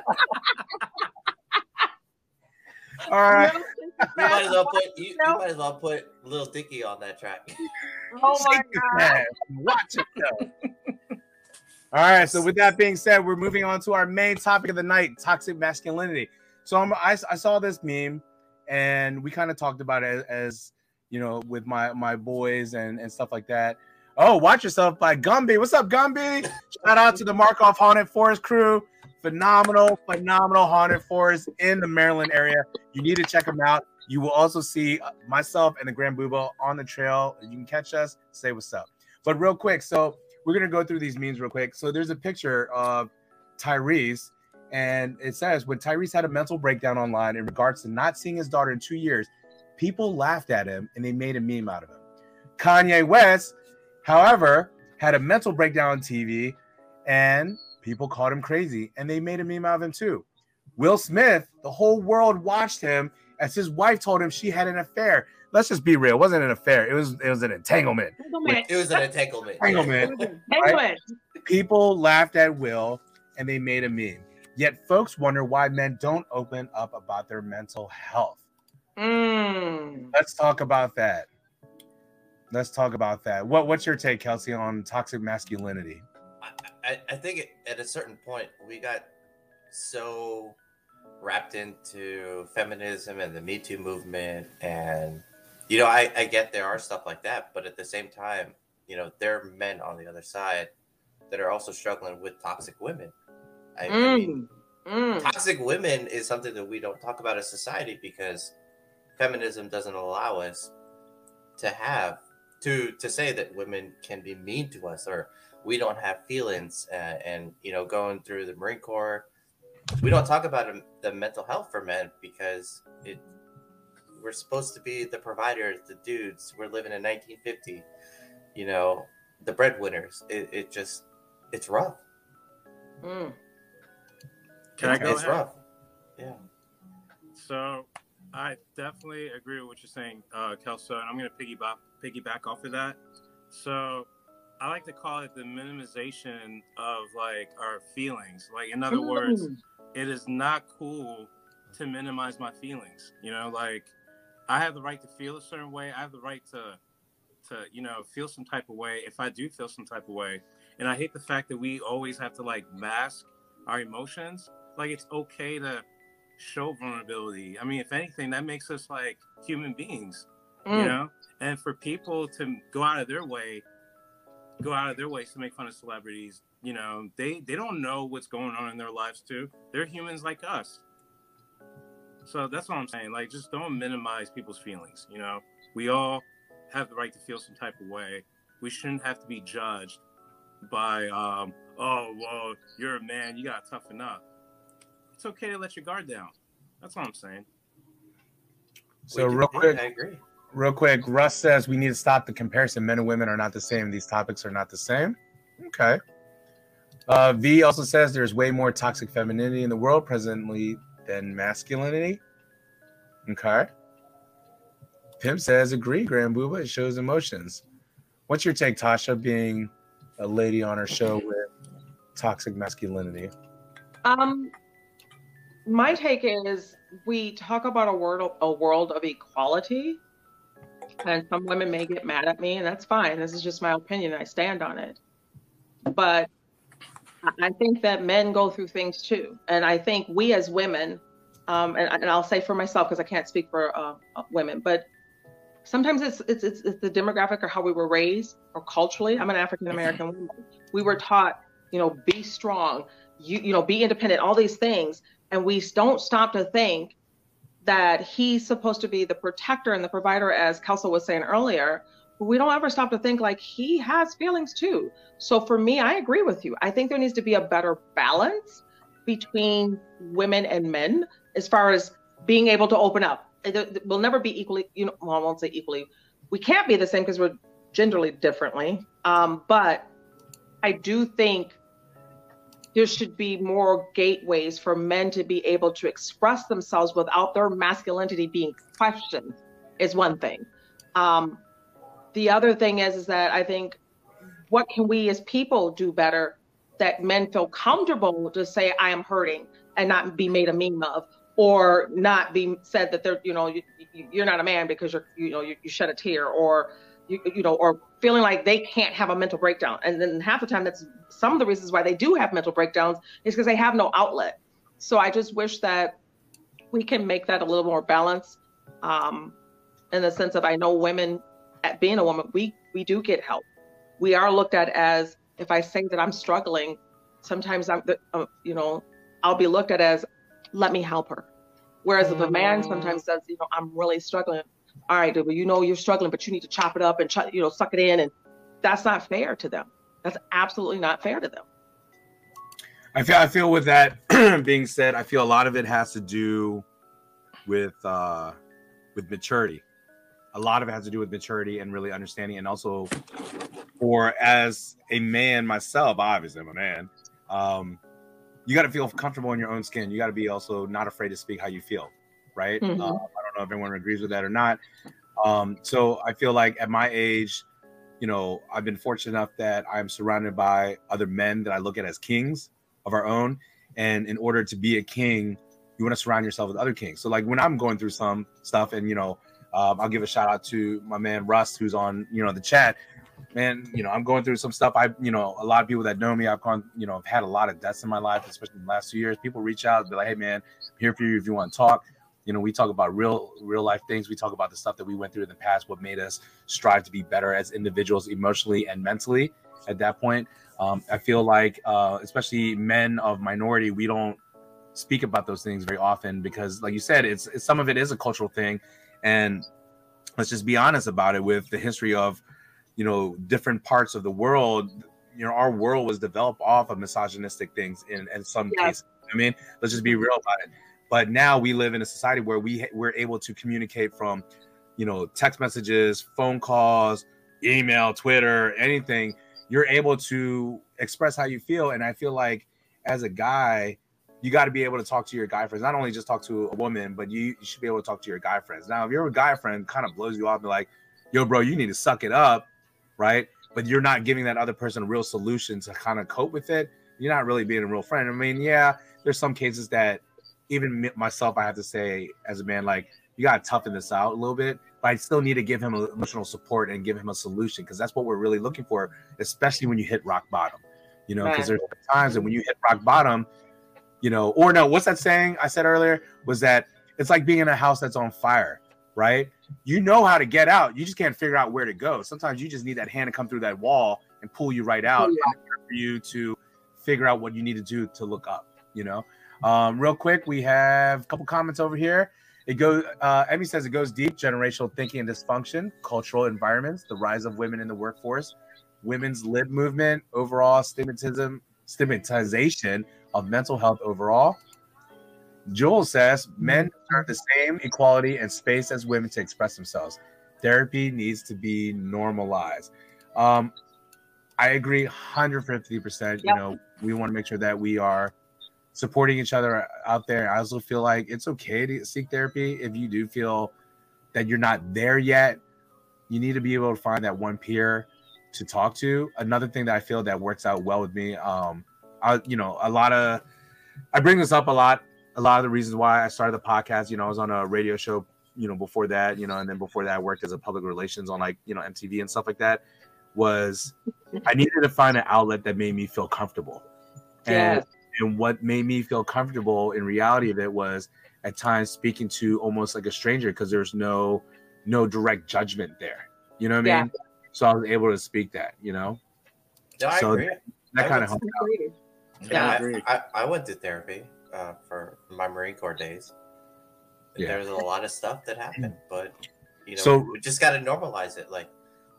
All right. You might as well put you, you might as well put Lil Dicky on that track. Oh my Shake It God. Fast. Watch it though. All right. So with that being said, we're moving on to our main topic of the night: toxic masculinity. So I'm, I, I saw this meme, and we kind of talked about it as, as you know, with my my boys and and stuff like that. Oh, Watch Yourself by Gumby. What's up, Gumby? Shout out to the Markov Haunted Forest crew. Phenomenal, phenomenal haunted forest in the Maryland area. You need to check them out. You will also see myself and the Grand Booba on the trail. You can catch us, say what's up. But real quick, so we're going to go through these memes real quick. So there's a picture of Tyrese, and it says, when Tyrese had a mental breakdown online in regards to not seeing his daughter in two years, people laughed at him and they made a meme out of him. Kanye West, however, had a mental breakdown on T V, and people called him crazy, and they made a meme out of him too. Will Smith, the whole world watched him as his wife told him she had an affair. Let's just be real. It wasn't an affair. It was it was an entanglement. Entanglement. It was an entanglement. Entanglement. Entanglement. People laughed at Will, and they made a meme. Yet folks wonder why men don't open up about their mental health. Mm. Let's talk about that. Let's talk about that. What What's your take, Kelsey, on toxic masculinity? I, I think it, at a certain point we got so wrapped into feminism and the Me Too movement, and you know, I, I get there are stuff like that, but at the same time, you know, there are men on the other side that are also struggling with toxic women. I, Mm. I mean, Mm. toxic women is something that we don't talk about as society because feminism doesn't allow us to have to to say that women can be mean to us or we don't have feelings. Uh, and you know, going through the Marine Corps, we don't talk about the mental health for men because it we're supposed to be the providers, the dudes. We're living in nineteen fifty, you know, the breadwinners. It, it just, it's rough. Mm. Can it's, I go It's ahead? rough. Yeah. So I definitely agree with what you're saying, uh, Kelso, and I'm going to piggyback piggyback off of that. So I like to call it the minimization of like our feelings. Like, in other Mm. words, it is not cool to minimize my feelings. You know, like, I have the right to feel a certain way. I have the right to, to you know, feel some type of way if I do feel some type of way. And I hate the fact that we always have to like mask our emotions. Like, it's okay to show vulnerability. I mean, if anything, that makes us like human beings, Mm. you know? And for people to go out of their way, go out of their ways to make fun of celebrities, you know, they, they don't know what's going on in their lives too. They're humans like us. So that's what I'm saying. Like, just don't minimize people's feelings, you know? We all have the right to feel some type of way. We shouldn't have to be judged by, um, oh, well, you're a man, you gotta toughen up. It's okay to let your guard down. That's all I'm saying. So We real do- quick, I agree. real quick, Russ says we need to stop the comparison. Men and women are not the same. These topics are not the same. Okay. Uh, V also says there's way more toxic femininity in the world presently than masculinity. Okay. Pimp says agree, Grand Booba. It shows emotions. What's your take, Tasha, being a lady on our show with toxic masculinity? Um, my take is we talk about a world a world of equality, and some women may get mad at me, and that's fine. This is just my opinion. I stand on it. But I think that men go through things too, and I think we as women, um, and, and I'll say for myself because I can't speak for uh, women, but sometimes it's, it's it's it's the demographic or how we were raised or culturally. I'm an African American woman. We were taught, you know, be strong, you you know, be independent, all these things, and we don't stop to think that he's supposed to be the protector and the provider, as Kelso was saying earlier. But we don't ever stop to think like he has feelings too. So for me, I agree with you. I think there needs to be a better balance between women and men as far as being able to open up. We'll never be equally, you know, well, I won't say equally. We can't be the same because we're genderly differently. Um, but I do think there should be more gateways for men to be able to express themselves without their masculinity being questioned is one thing. Um, the other thing is, is that I think what can we as people do better that men feel comfortable to say, I am hurting and not be made a meme of, or not be said that they're, you know, you, you're not a man because you're, you know, you, you shed a tear, or, you, you know, or feeling like they can't have a mental breakdown. And then half the time, that's some of the reasons why they do have mental breakdowns is because they have no outlet. So I just wish that we can make that a little more balanced, um, in the sense of, I know women, at being a woman, we, we do get help. We are looked at as, if I say that I'm struggling, sometimes I'm, uh, you know, I'll be looked at as, let me help her. Whereas if a man sometimes says, you know, I'm really struggling. All right, well, you know, you're struggling, but you need to chop it up and, ch- you know, suck it in. And that's not fair to them. That's absolutely not fair to them. I feel, I feel with that being said, I feel a lot of it has to do with, uh, with maturity. A lot of it has to do with maturity and really understanding. And also, for as a man myself, obviously I'm a man, um, you got to feel comfortable in your own skin. You got to be also not afraid to speak how you feel, right? Mm-hmm. Uh, I don't know if everyone agrees with that or not. Um, so I feel like at my age, you know, I've been fortunate enough that I'm surrounded by other men that I look at as kings of our own. And in order to be a king, you want to surround yourself with other kings. So like when I'm going through some stuff, and, you know, um, I'll give a shout out to my man Russ, who's on, you know, the chat. Man, you know, I'm going through some stuff. I, you know, a lot of people that know me, I've gone, you know, I've had a lot of deaths in my life, especially in the last two years. People reach out and be like, hey, man, I'm here for you if you want to talk. You know, we talk about real, real life things. We talk about the stuff that we went through in the past, what made us strive to be better as individuals, emotionally and mentally at that point. Um, I feel like, uh, especially men of minority, we don't speak about those things very often because, like you said, it's, it's some of it is a cultural thing. And let's just be honest about it. With the history of, you know, different parts of the world, you know, our world was developed off of misogynistic things in, in some Yeah. cases. I mean, let's just be real about it. But now we live in a society where we we're able to communicate from, you know, text messages, phone calls, email, Twitter, anything. You're able to express how you feel. And I feel like as a guy, you got to be able to talk to your guy friends. Not only just talk to a woman, but you, you should be able to talk to your guy friends. Now, if you're a guy friend, kind of blows you off, and like, yo, bro, you need to suck it up, right? But you're not giving that other person a real solution to kind of cope with it. You're not really being a real friend. I mean, yeah, there's some cases that even myself, I have to say as a man, like, you got to toughen this out a little bit, but I still need to give him emotional support and give him a solution, because that's what we're really looking for, especially when you hit rock bottom, you know, because there's times that when you hit rock bottom, you know, or no, what's that saying I said earlier was that it's like being in a house that's on fire, right? You know how to get out. You just can't figure out where to go. Sometimes you just need that hand to come through that wall and pull you right out, yeah. and for you to figure out what you need to do to look up, you know. Um, real quick, we have a couple comments over here. It goes, uh, Emmy says it goes deep: generational thinking and dysfunction, cultural environments, the rise of women in the workforce, women's lib movement, overall stigmatism, stigmatization of mental health overall. Joel says men deserve the same equality and space as women to express themselves. Therapy needs to be normalized. Um, I agree one hundred fifty percent. Yep. You know, we want to make sure that we are supporting each other out there. I also feel like it's okay to seek therapy if you do feel that you're not there yet. You need to be able to find that one peer to talk to. Another thing that I feel that works out well with me, um, I, you know, a lot of, I bring this up a lot. A lot of the reasons why I started the podcast, you know, I was on a radio show, you know, before that, you know, and then before that I worked as a public relations on, like, you know, M T V and stuff like that, was I needed to find an outlet that made me feel comfortable. And, yes. and what made me feel comfortable in reality of it was at times speaking to almost like a stranger, because there's no, no direct judgment there. You know what I mean? Yeah. So I was able to speak that, you know? No, I so agree. That, that kind of helped out. Yeah, I, agree. I, I went to therapy uh, for my Marine Corps days. Yeah. There's a lot of stuff that happened, but you know, so, we just got to normalize it. Like,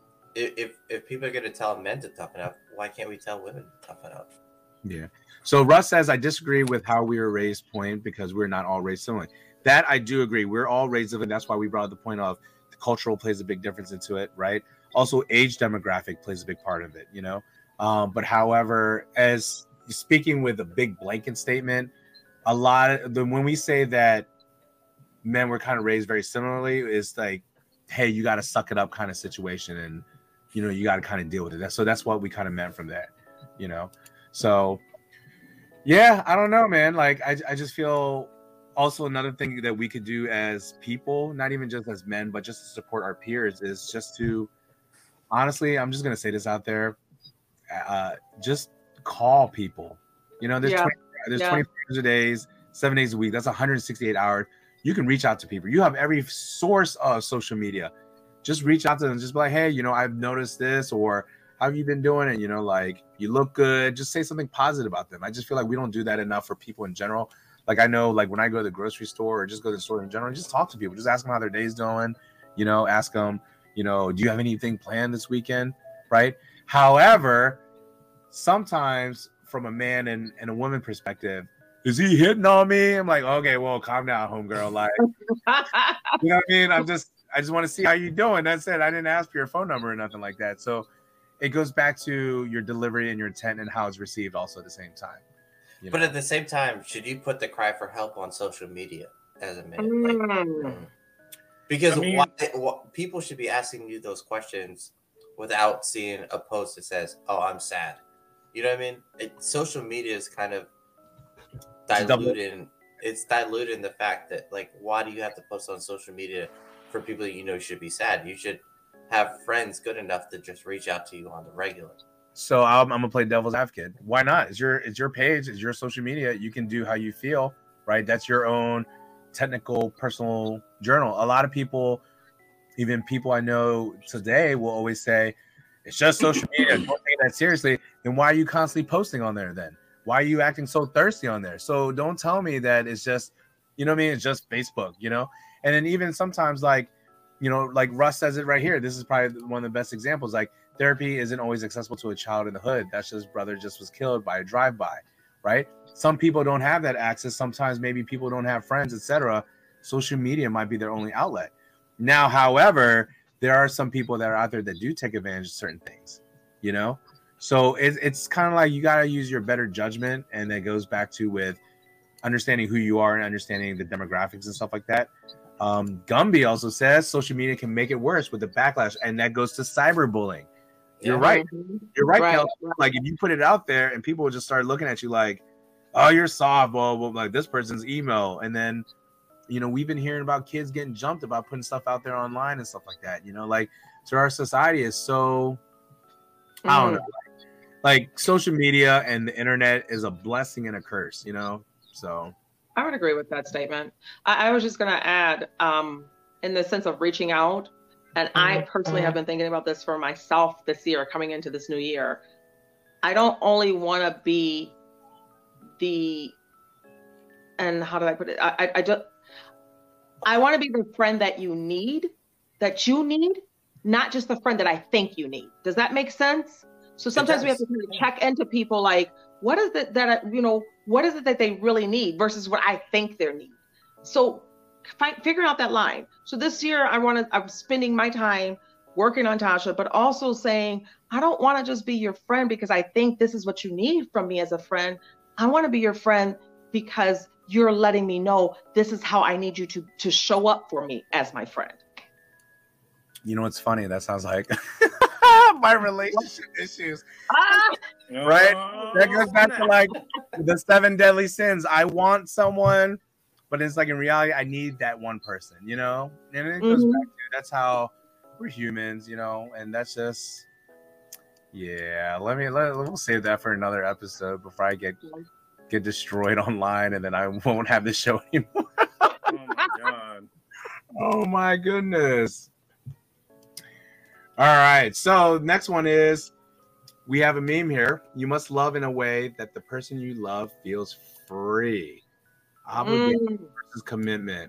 if if people are going to tell men to toughen up, why can't we tell women to toughen up? Yeah. So Russ says, I disagree with how we were raised point, because we're not all raised similarly. That I do agree. We're all raised different. That's why we brought up the point of the cultural plays a big difference into it, right? Also, age demographic plays a big part of it, you know. Um, but however, as speaking with a big blanket statement, a lot of the when we say that men were kind of raised very similarly, is like, hey, you got to suck it up kind of situation, and you know, you got to kind of deal with it. So that's what we kind of meant from that, you know. So yeah, I don't know, man. Like, I I just feel also another thing that we could do as people, not even just as men, but just to support our peers, is just to honestly, I'm just gonna say this out there. Uh, just call people. You know, there's yeah. twenty, there's yeah. twenty-four days, seven days a week. That's one hundred sixty-eight hours. You can reach out to people. You have every source of social media. Just reach out to them. Just be like, hey, you know, I've noticed this, or how have you been doing? And you know, like, you look good. Just say something positive about them. I just feel like we don't do that enough for people in general. Like, I know, like, when I go to the grocery store or just go to the store in general, just talk to people. Just ask them how their day's going. You know, ask them, you know, do you have anything planned this weekend? Right. However, sometimes from a man and, and a woman perspective, is he hitting on me? I'm like, okay, well, calm down, homegirl. Like, you know what I mean? I'm just, I just want to see how you doing. That's it. I didn't ask for your phone number or nothing like that. So it goes back to your delivery and your intent and how it's received also at the same time. You but know? At the same time, should you put the cry for help on social media as a man? Like, mm. Because I mean, why, why, people should be asking you those questions without seeing a post that says, "Oh, I'm sad." You know what I mean? It, social media is kind of diluting. It's diluting the fact that, like, why do you have to post on social media for people that you know should be sad? You should have friends good enough to just reach out to you on the regular. So I'm, I'm gonna play devil's advocate. Why not? It's your it's your page, it's your social media. You can do how you feel, right? That's your own technical personal journal. A lot of people, even people I know today, will always say, it's just social media. Don't take that seriously. Then why are you constantly posting on there then? Why are you acting so thirsty on there? So don't tell me that it's just, you know what I mean? It's just Facebook, you know? And then even sometimes, like, you know, like Russ says it right here. This is probably one of the best examples. Like, therapy isn't always accessible to a child in the hood. That's just brother just was killed by a drive-by, right? some people don't have that access. Sometimes maybe people don't have friends, et cetera. Social media might be their only outlet. Now, however, there are some people that are out there that do take advantage of certain things, you know? So it's, it's kind of like you got to use your better judgment. And that goes back to with understanding who you are and understanding the demographics and stuff like that. Um, Gumby also says social media can make it worse with the backlash. And that goes to cyberbullying. You're Yeah. right. You're right, Right. Kelsey. Like if you put it out there and people will just start looking at you like, oh, you're soft, well, well, like this person's emo. And then, you know, we've been hearing about kids getting jumped about putting stuff out there online and stuff like that. You know, like, so our society is so, I don't Mhm. know, like, like social media and the internet is a blessing and a curse, you know? So I would agree with that statement. I, I was just going to add, um, in the sense of reaching out, and I personally have been thinking about this for myself this year, coming into this new year. I don't only want to be the, and how did I put it? I, I, I just, I want to be the friend that you need, that you need, not just the friend that I think you need. Does that make sense? So sometimes we have to does. kind of check into people like, what is it that, I- you know, what is it that they really need versus what I think they need? So fi- figuring out that line. So this year I want to, I'm spending my time working on Tasha, but also saying, I don't want to just be your friend because I think this is what you need from me as a friend. I want to be your friend because you're letting me know this is how I need you to, to show up for me as my friend. you know what's funny? That sounds like my relationship issues. Ah! Right? Oh, That goes back to snap. like the seven deadly sins. I want someone, but it's like in reality, I need that one person, you know? And it goes Mhm. back to that's how we're humans, you know, and that's just yeah. Let me let we'll save that for another episode before I get get destroyed online and then I won't have this show anymore. Oh my god. Oh my goodness. All right. So next one is we have a meme here. You must love in a way that the person you love feels free. Obligation Mm. versus commitment.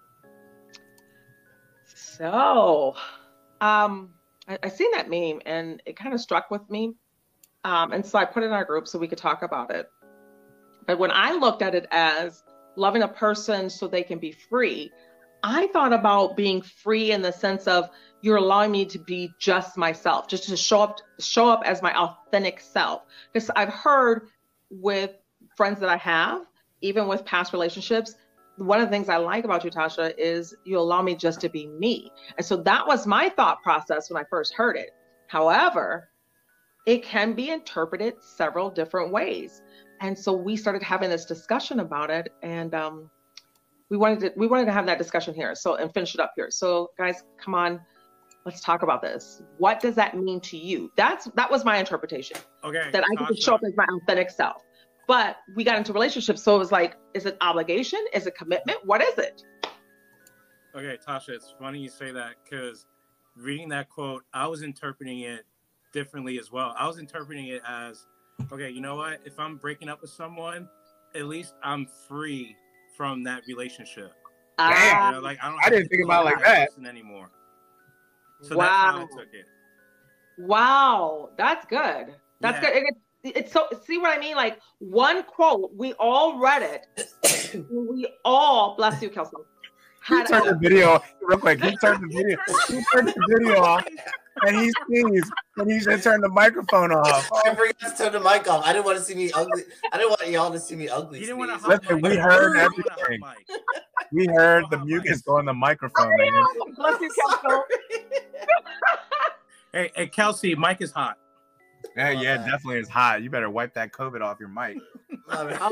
So, um, I, I seen that meme and it kind of struck with me. Um, and so I put it in our group so we could talk about it. But when I looked at it as loving a person so they can be free, I thought about being free in the sense of you're allowing me to be just myself, just to show up, show up as my authentic self. Because I've heard with friends that I have, even with past relationships, one of the things I like about you, Tasha, is you allow me just to be me. And so that was my thought process when I first heard it. However, it can be interpreted several different ways. And so we started having this discussion about it, and um, we wanted to we wanted to have that discussion here. So and finish it up here. So guys, come on, let's talk about this. What does that mean to you? That's that was my interpretation. Okay. That I get to Tasha. show up as my authentic self. But we got into relationships, so it was like, is it obligation? Is it commitment? What is it? Okay, Tasha, it's funny you say that because reading that quote, I was interpreting it differently as well. I was interpreting it as, okay, you know what? If I'm breaking up with someone, at least I'm free from that relationship. Ah, You know, like I don't. I have didn't to think go about it with like that. person anymore. So Wow. that's how I took it. wow, that's good. That's Yeah. good. It, it, it's so see what I mean? Like one quote, we all read it. We all, bless you, Kelsey. He Had turned the video real quick. He turned the video. He turned the video off, and he sneezed, and he just turned the microphone off. I forgot to turn the mic off. I didn't want to see me ugly. I didn't want y'all to see me ugly. You didn't want to sneeze. hot Listen, mic. we heard You didn't want a hot everything. mic. We heard the Hot mucus mics. go on the microphone, man. bless you, Kelsey. Hey, hey, Kelsey, mic is hot. Yeah, yeah, definitely is hot. You better wipe that COVID off your mic. Oh,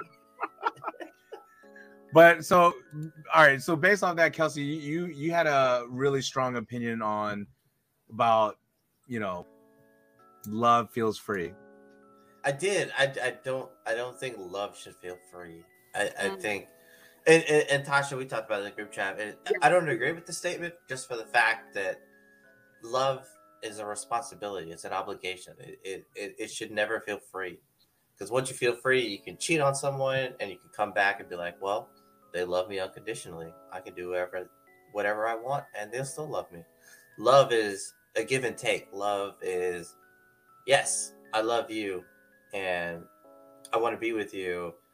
But so, all right. So based on that, Kelsey, you you had a really strong opinion on about you know, love feels free. I did. I, I don't. I don't think love should feel free. I, I Mm. think, and, and, and Tasha, we talked about it in the group chat. And I don't agree with the statement just for the fact that love is a responsibility. It's an obligation. It it, it, it should never feel free. Because once you feel free, you can cheat on someone, and you can come back and be like, "Well, they love me unconditionally. I can do whatever whatever I want, and they'll still love me." Love is a give and take. Love is, yes, I love you, and I want to be with you,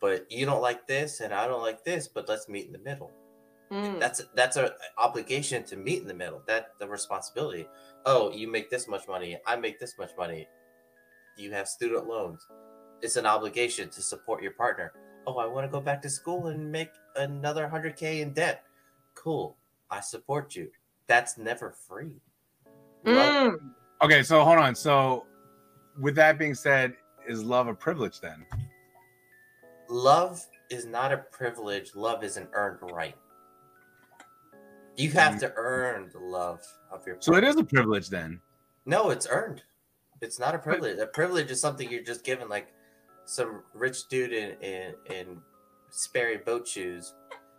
but you don't like this and I don't like this, but let's meet in the middle. Mm. That's that's an obligation to meet in the middle. That the responsibility. Oh, you make this much money. I make this much money. You have student loans. It's an obligation to support your partner. Oh, I want to go back to school and make another one hundred K in debt. Cool. I support you. That's never free. Love, Mm. Okay, so hold on. So, with that being said, is love a privilege then? love is not a privilege. Love is an earned right. You have to earn the love of your partner. So it is a privilege then. No, it's earned. It's not a privilege. A privilege is something you're just given, like some rich dude in in, in Sperry boat shoes.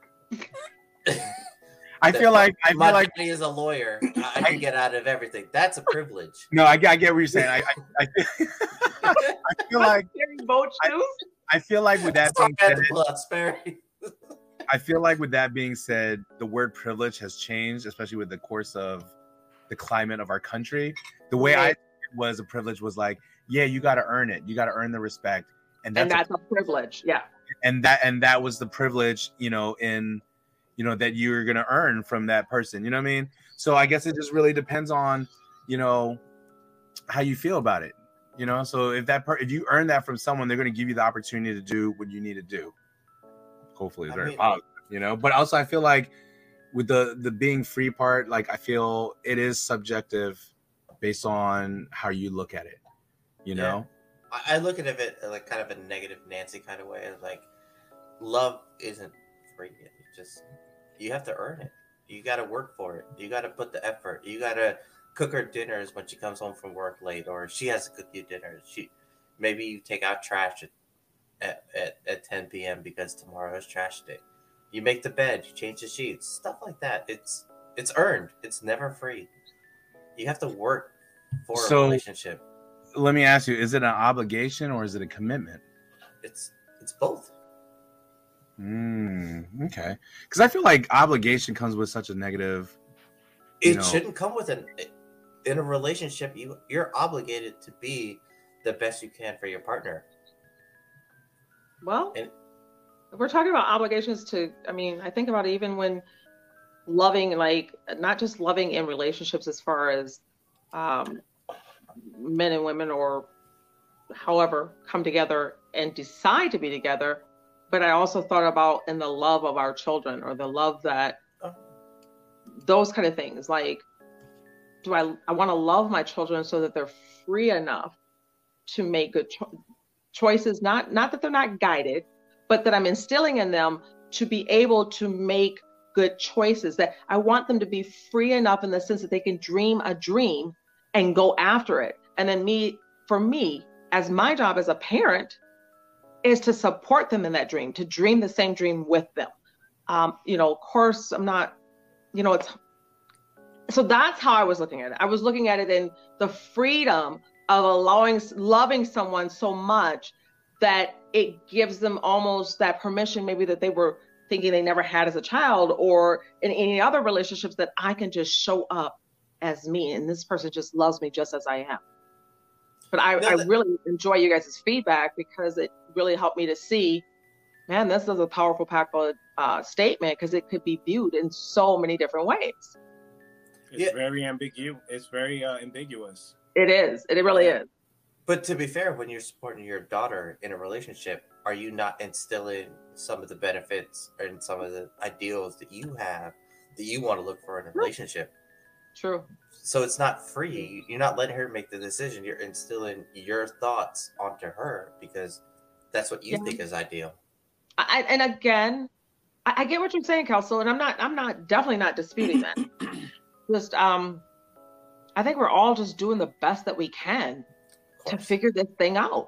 I feel like I feel My like daddy is a lawyer. I, I can get out of everything. That's a privilege. no, I, get- I get what you're saying. I I, I, feel, I feel like boat shoes. I feel like with that Sorry, being I had said, to pull out Sperry. I feel like with that being said, the word privilege has changed, especially with the course of the climate of our country. The way I Right. was a privilege was like, yeah, you got to earn it. You got to earn the respect, and that's, And that's a privilege. Yeah. a, and that and that was the privilege, you know, in you know that you're gonna earn from that person. You know what I mean? So I guess it just really depends on, you know, how you feel about it. You know, so if that per- if you earn that from someone, they're gonna give you the opportunity to do what you need to do. Hopefully, it's I very mean- positive. You know, but also I feel like with the the being free part, like I feel it is subjective based on how you look at it. You Yeah. know, I I look at it like kind of a negative Nancy kind of way. Like, love isn't free. It's just you have to earn it. You got to work for it. You got to put the effort. You got to cook her dinners when she comes home from work late, or she has to cook you dinner. She maybe you take out trash at at, at, at ten p.m. because tomorrow is trash day. You make the bed. You change the sheets. Stuff like that. It's it's earned. It's never free. You have to work for So- a relationship. let me ask you: is it an obligation or is it a commitment? It's it's both. Mm, okay, because I feel like obligation comes with such a negative. You It know. shouldn't come with an in a relationship. You you're obligated to be the best you can for your partner. Well, And- if we're talking about obligations to, I mean, I think about it even when loving, like not just loving in relationships as far as um, men and women or however come together and decide to be together, but I also thought about in the love of our children or the love that Oh. those kind of things. Like, do I I want to love my children so that they're free enough to make good cho- choices, not not that they're not guided, but that I'm instilling in them to be able to make good choices, that I want them to be free enough in the sense that they can dream a dream and go after it. And then me, for me, as my job as a parent is to support them in that dream, to dream the same dream with them. Um, you know, of course, I'm not, you know, it's, so that's how I was looking at it. I was looking at it in the freedom of allowing, loving someone so much that it gives them almost that permission, maybe that they were thinking they never had as a child, or in any other relationships, that I can just show up as me and this person just loves me just as I am. But I, No, I that- really enjoy you guys' feedback because it really helped me to see, man, this is a powerful, powerful uh, statement because it could be viewed in so many different ways. It's Yeah. very ambiguous. It's very uh, ambiguous. It is. It really Yeah. is. But to be fair, when you're supporting your daughter in a relationship, are you not instilling some of the benefits and some of the ideals that you have that you want to look for in a relationship? True. So it's not free. You're not letting her make the decision. You're instilling your thoughts onto her because that's what you Yeah. think is ideal. I, and again, I, I get what you're saying, Kelso, and I'm not, I'm not, definitely not disputing that. Just, um, I think we're all just doing the best that we can Of to course. figure this thing out.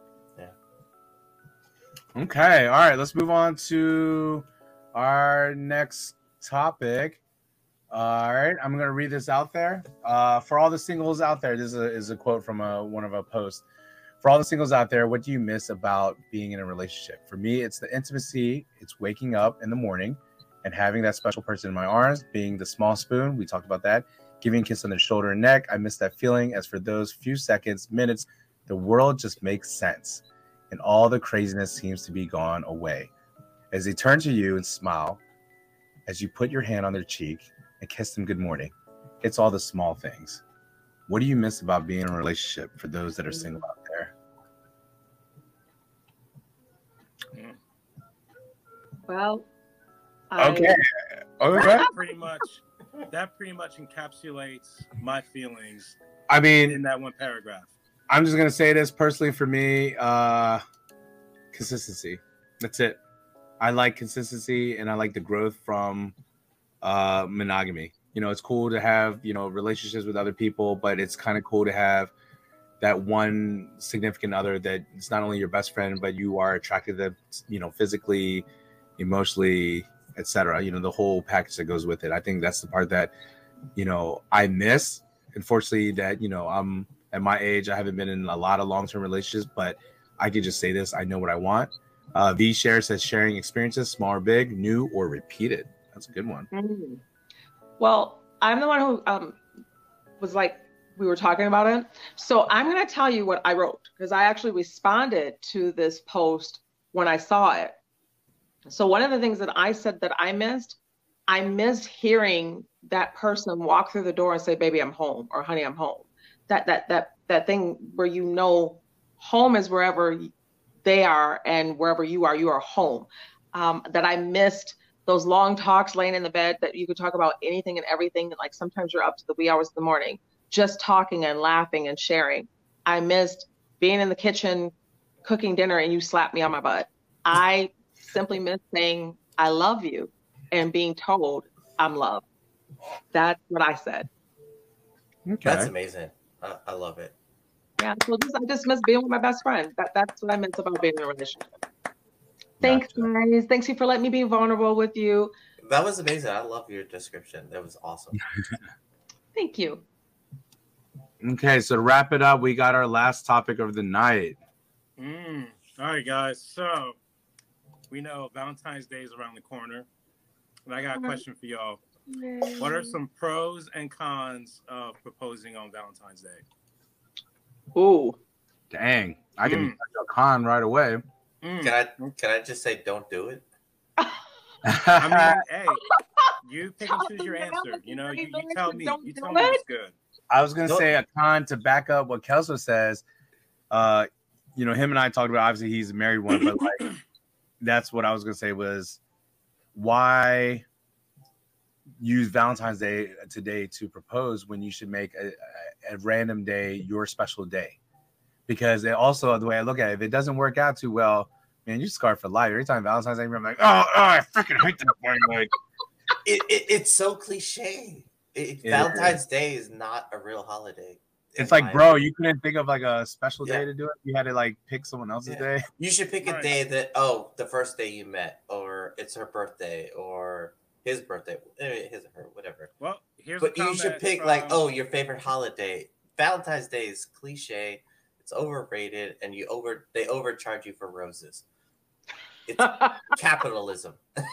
Okay, all right, let's move on to our next topic. All right, I'm gonna read this out there. Uh, for all the singles out there, this is a, is a quote from a, one of our posts. For all the singles out there, what do you miss about being in a relationship? For me, it's the intimacy. It's waking up in the morning and having that special person in my arms, being the small spoon. We talked about that. Giving a kiss on the shoulder and neck. I miss that feeling. As for those few seconds, minutes, the world just makes sense. and all the craziness seems to be gone away. As they turn to you and smile, as you put your hand on their cheek and kiss them good morning. It's all the small things. What do you miss about being in a relationship for those that are single out there? Well, I... okay. Okay. That pretty much that pretty much encapsulates my feelings. I mean, in that one paragraph. I'm just gonna say this personally for me, uh, consistency. That's it. I like consistency and I like the growth from uh, monogamy. You know, it's cool to have, you know, relationships with other people, but it's kind of cool to have that one significant other that it's not only your best friend, but you are attracted to them, you know, physically, emotionally, et cetera. You know, the whole package that goes with it. I think that's the part that, you know, I miss. Unfortunately, that, you know, I'm at my age, I haven't been in a lot of long-term relationships, but I could just say this. I know what I want. Uh, V Share says sharing experiences, small or big, new or repeated. That's a good one. Mm-hmm. Well, I'm the one who um, was like, we were talking about it. So I'm going to tell you what I wrote, because I actually responded to this post when I saw it. So one of the things that I said that I missed, I missed hearing that person walk through the door and say, baby, I'm home, or honey, I'm home. That, that, that, that thing where, you know, home is wherever they are, and wherever you are, you are home. Um, that I missed those long talks laying in the bed that you could talk about anything and everything. Like sometimes you're up to the wee hours of the morning, just talking and laughing and sharing. I missed being in the kitchen, cooking dinner, and you slapped me on my butt. I simply missed saying, I love you, and being told I'm loved. That's what I said. Okay. That's amazing. I, I love it. Yeah, so just, I just miss being with my best friend. That, that's what I meant about being in a relationship. Thanks, Gotcha. guys. Thanks you for letting me be vulnerable with you. That was amazing. I love your description. That was awesome. Thank you. Okay, so to wrap it up, we got our last topic of the night. Mm. All right, guys. So we know Valentine's Day is around the corner, and I got a question for y'all. What are some pros and cons of proposing on Valentine's Day? Ooh. Dang, I can Mm. be a con right away. Mm. Can I can I just say don't do it? I mean, hey, you pick and choose your answer. You know, you, you tell me. You tell me what's good. I was gonna Nope. say a con to back up what Kelso says. Uh, you know, him and I talked about, obviously he's a married one, but like that's what I was gonna say was why use Valentine's Day today to propose when you should make a, a, a random day your special day. Because it also, the way I look at it, if it doesn't work out too well, man, you scar for life. Every time Valentine's Day, I'm like, oh, oh I freaking hate that thing. Like, It, it it's so cliche. It, It Valentine's Day is not a real holiday. it's in like, my bro, opinion. you couldn't think of like a special day Yeah. to do it. You had to like pick someone else's Yeah. day. You should pick a Right. day that, oh, the first day you met, or it's her birthday, or his birthday, eh, his or her, whatever. Well, here's But a you should comment pick from- like, oh, your favorite holiday. Valentine's Day is cliche. It's overrated, and you over they overcharge you for roses. It's capitalism.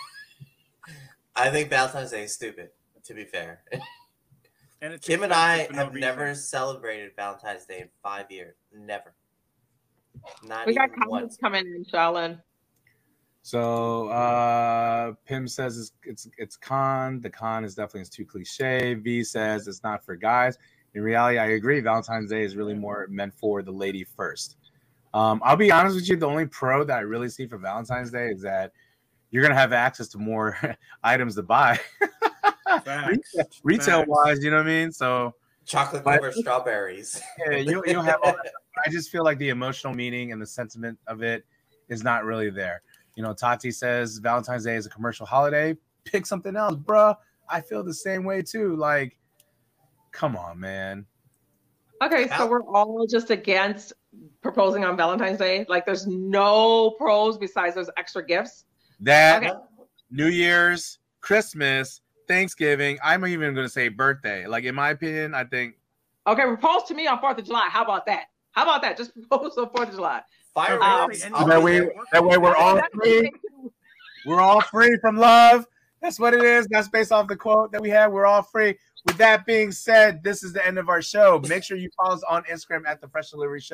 I think Valentine's Day is stupid, to be fair. and it's Kim and I expensive for no have reason. never celebrated Valentine's Day in five years. Never. Not We got even comments once. coming in, Charlene. So uh Pim says it's it's it's con. The con is definitely it's too cliche. V says it's not for guys. In reality, I agree. Valentine's Day is really more meant for the lady first. Um, I'll be honest with you. The only pro that I really see for Valentine's Day is that you're gonna have access to more items to buy, Facts. retail Facts. wise. You know what I mean? So Chocolate But- covered strawberries. yeah, you you'll have. All that. I just feel like the emotional meaning and the sentiment of it is not really there. You know, Tati says Valentine's Day is a commercial holiday. Pick something else, bruh. I feel the same way too. Like, come on, man. Okay, so Val- we're all just against proposing on Valentine's Day. Like, there's no pros besides those extra gifts. That Okay. New Year's, Christmas, Thanksgiving. I'm even going to say birthday. Like, in my opinion, I think Okay, propose to me on fourth of July. How about that? How about that? Just propose on fourth of July. Fireworks. Um, I'll that be way, there. that way we're all That's free. We're all free from love. That's what it is. That's based off the quote that we had. We're all free. With that being said, this is the end of our show. Make sure you follow us on Instagram at The Fresh Delivery Show.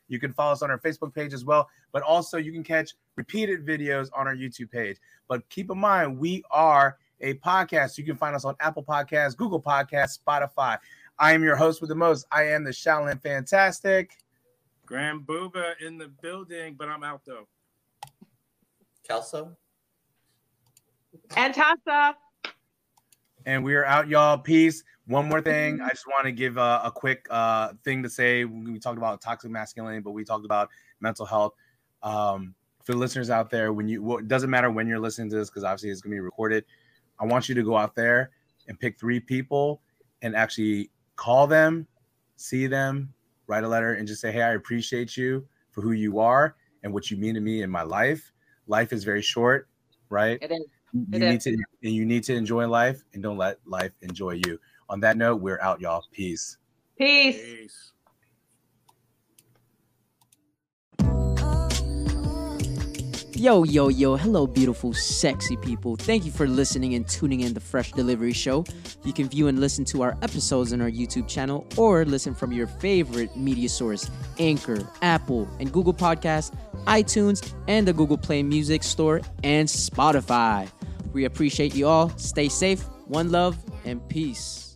You can follow us on our Facebook page as well, but also you can catch repeated videos on our YouTube page. But keep in mind, we are a podcast. You can find us on Apple Podcasts, Google Podcasts, Spotify. I am your host with the most. I am the Shaolin Fantastic. Grand Booba in the building, but I'm out though. Kelso. And Tassa. And we are out, y'all. Peace. One more thing. I just want to give a, a quick uh, thing to say. We talked about toxic masculinity, but we talked about mental health. Um, for the listeners out there, when you, well, it doesn't matter when you're listening to this, because obviously it's going to be recorded. I want you to go out there and pick three people and actually call them, see them, write a letter, and just say, hey, I appreciate you for who you are and what you mean to me in my life. Life is very short, right? It is. You It need is. to, and you need to enjoy life, and don't let life enjoy you. On that note, we're out, y'all. Peace. Peace. Peace. Yo, yo, yo, hello, beautiful, sexy people. Thank you for listening and tuning in the Fresh Delivery Show. You can view and listen to our episodes on our YouTube channel or listen from your favorite media source, Anchor, Apple, and Google Podcasts, iTunes, and the Google Play Music Store, and Spotify. We appreciate you all. Stay safe, one love, and peace.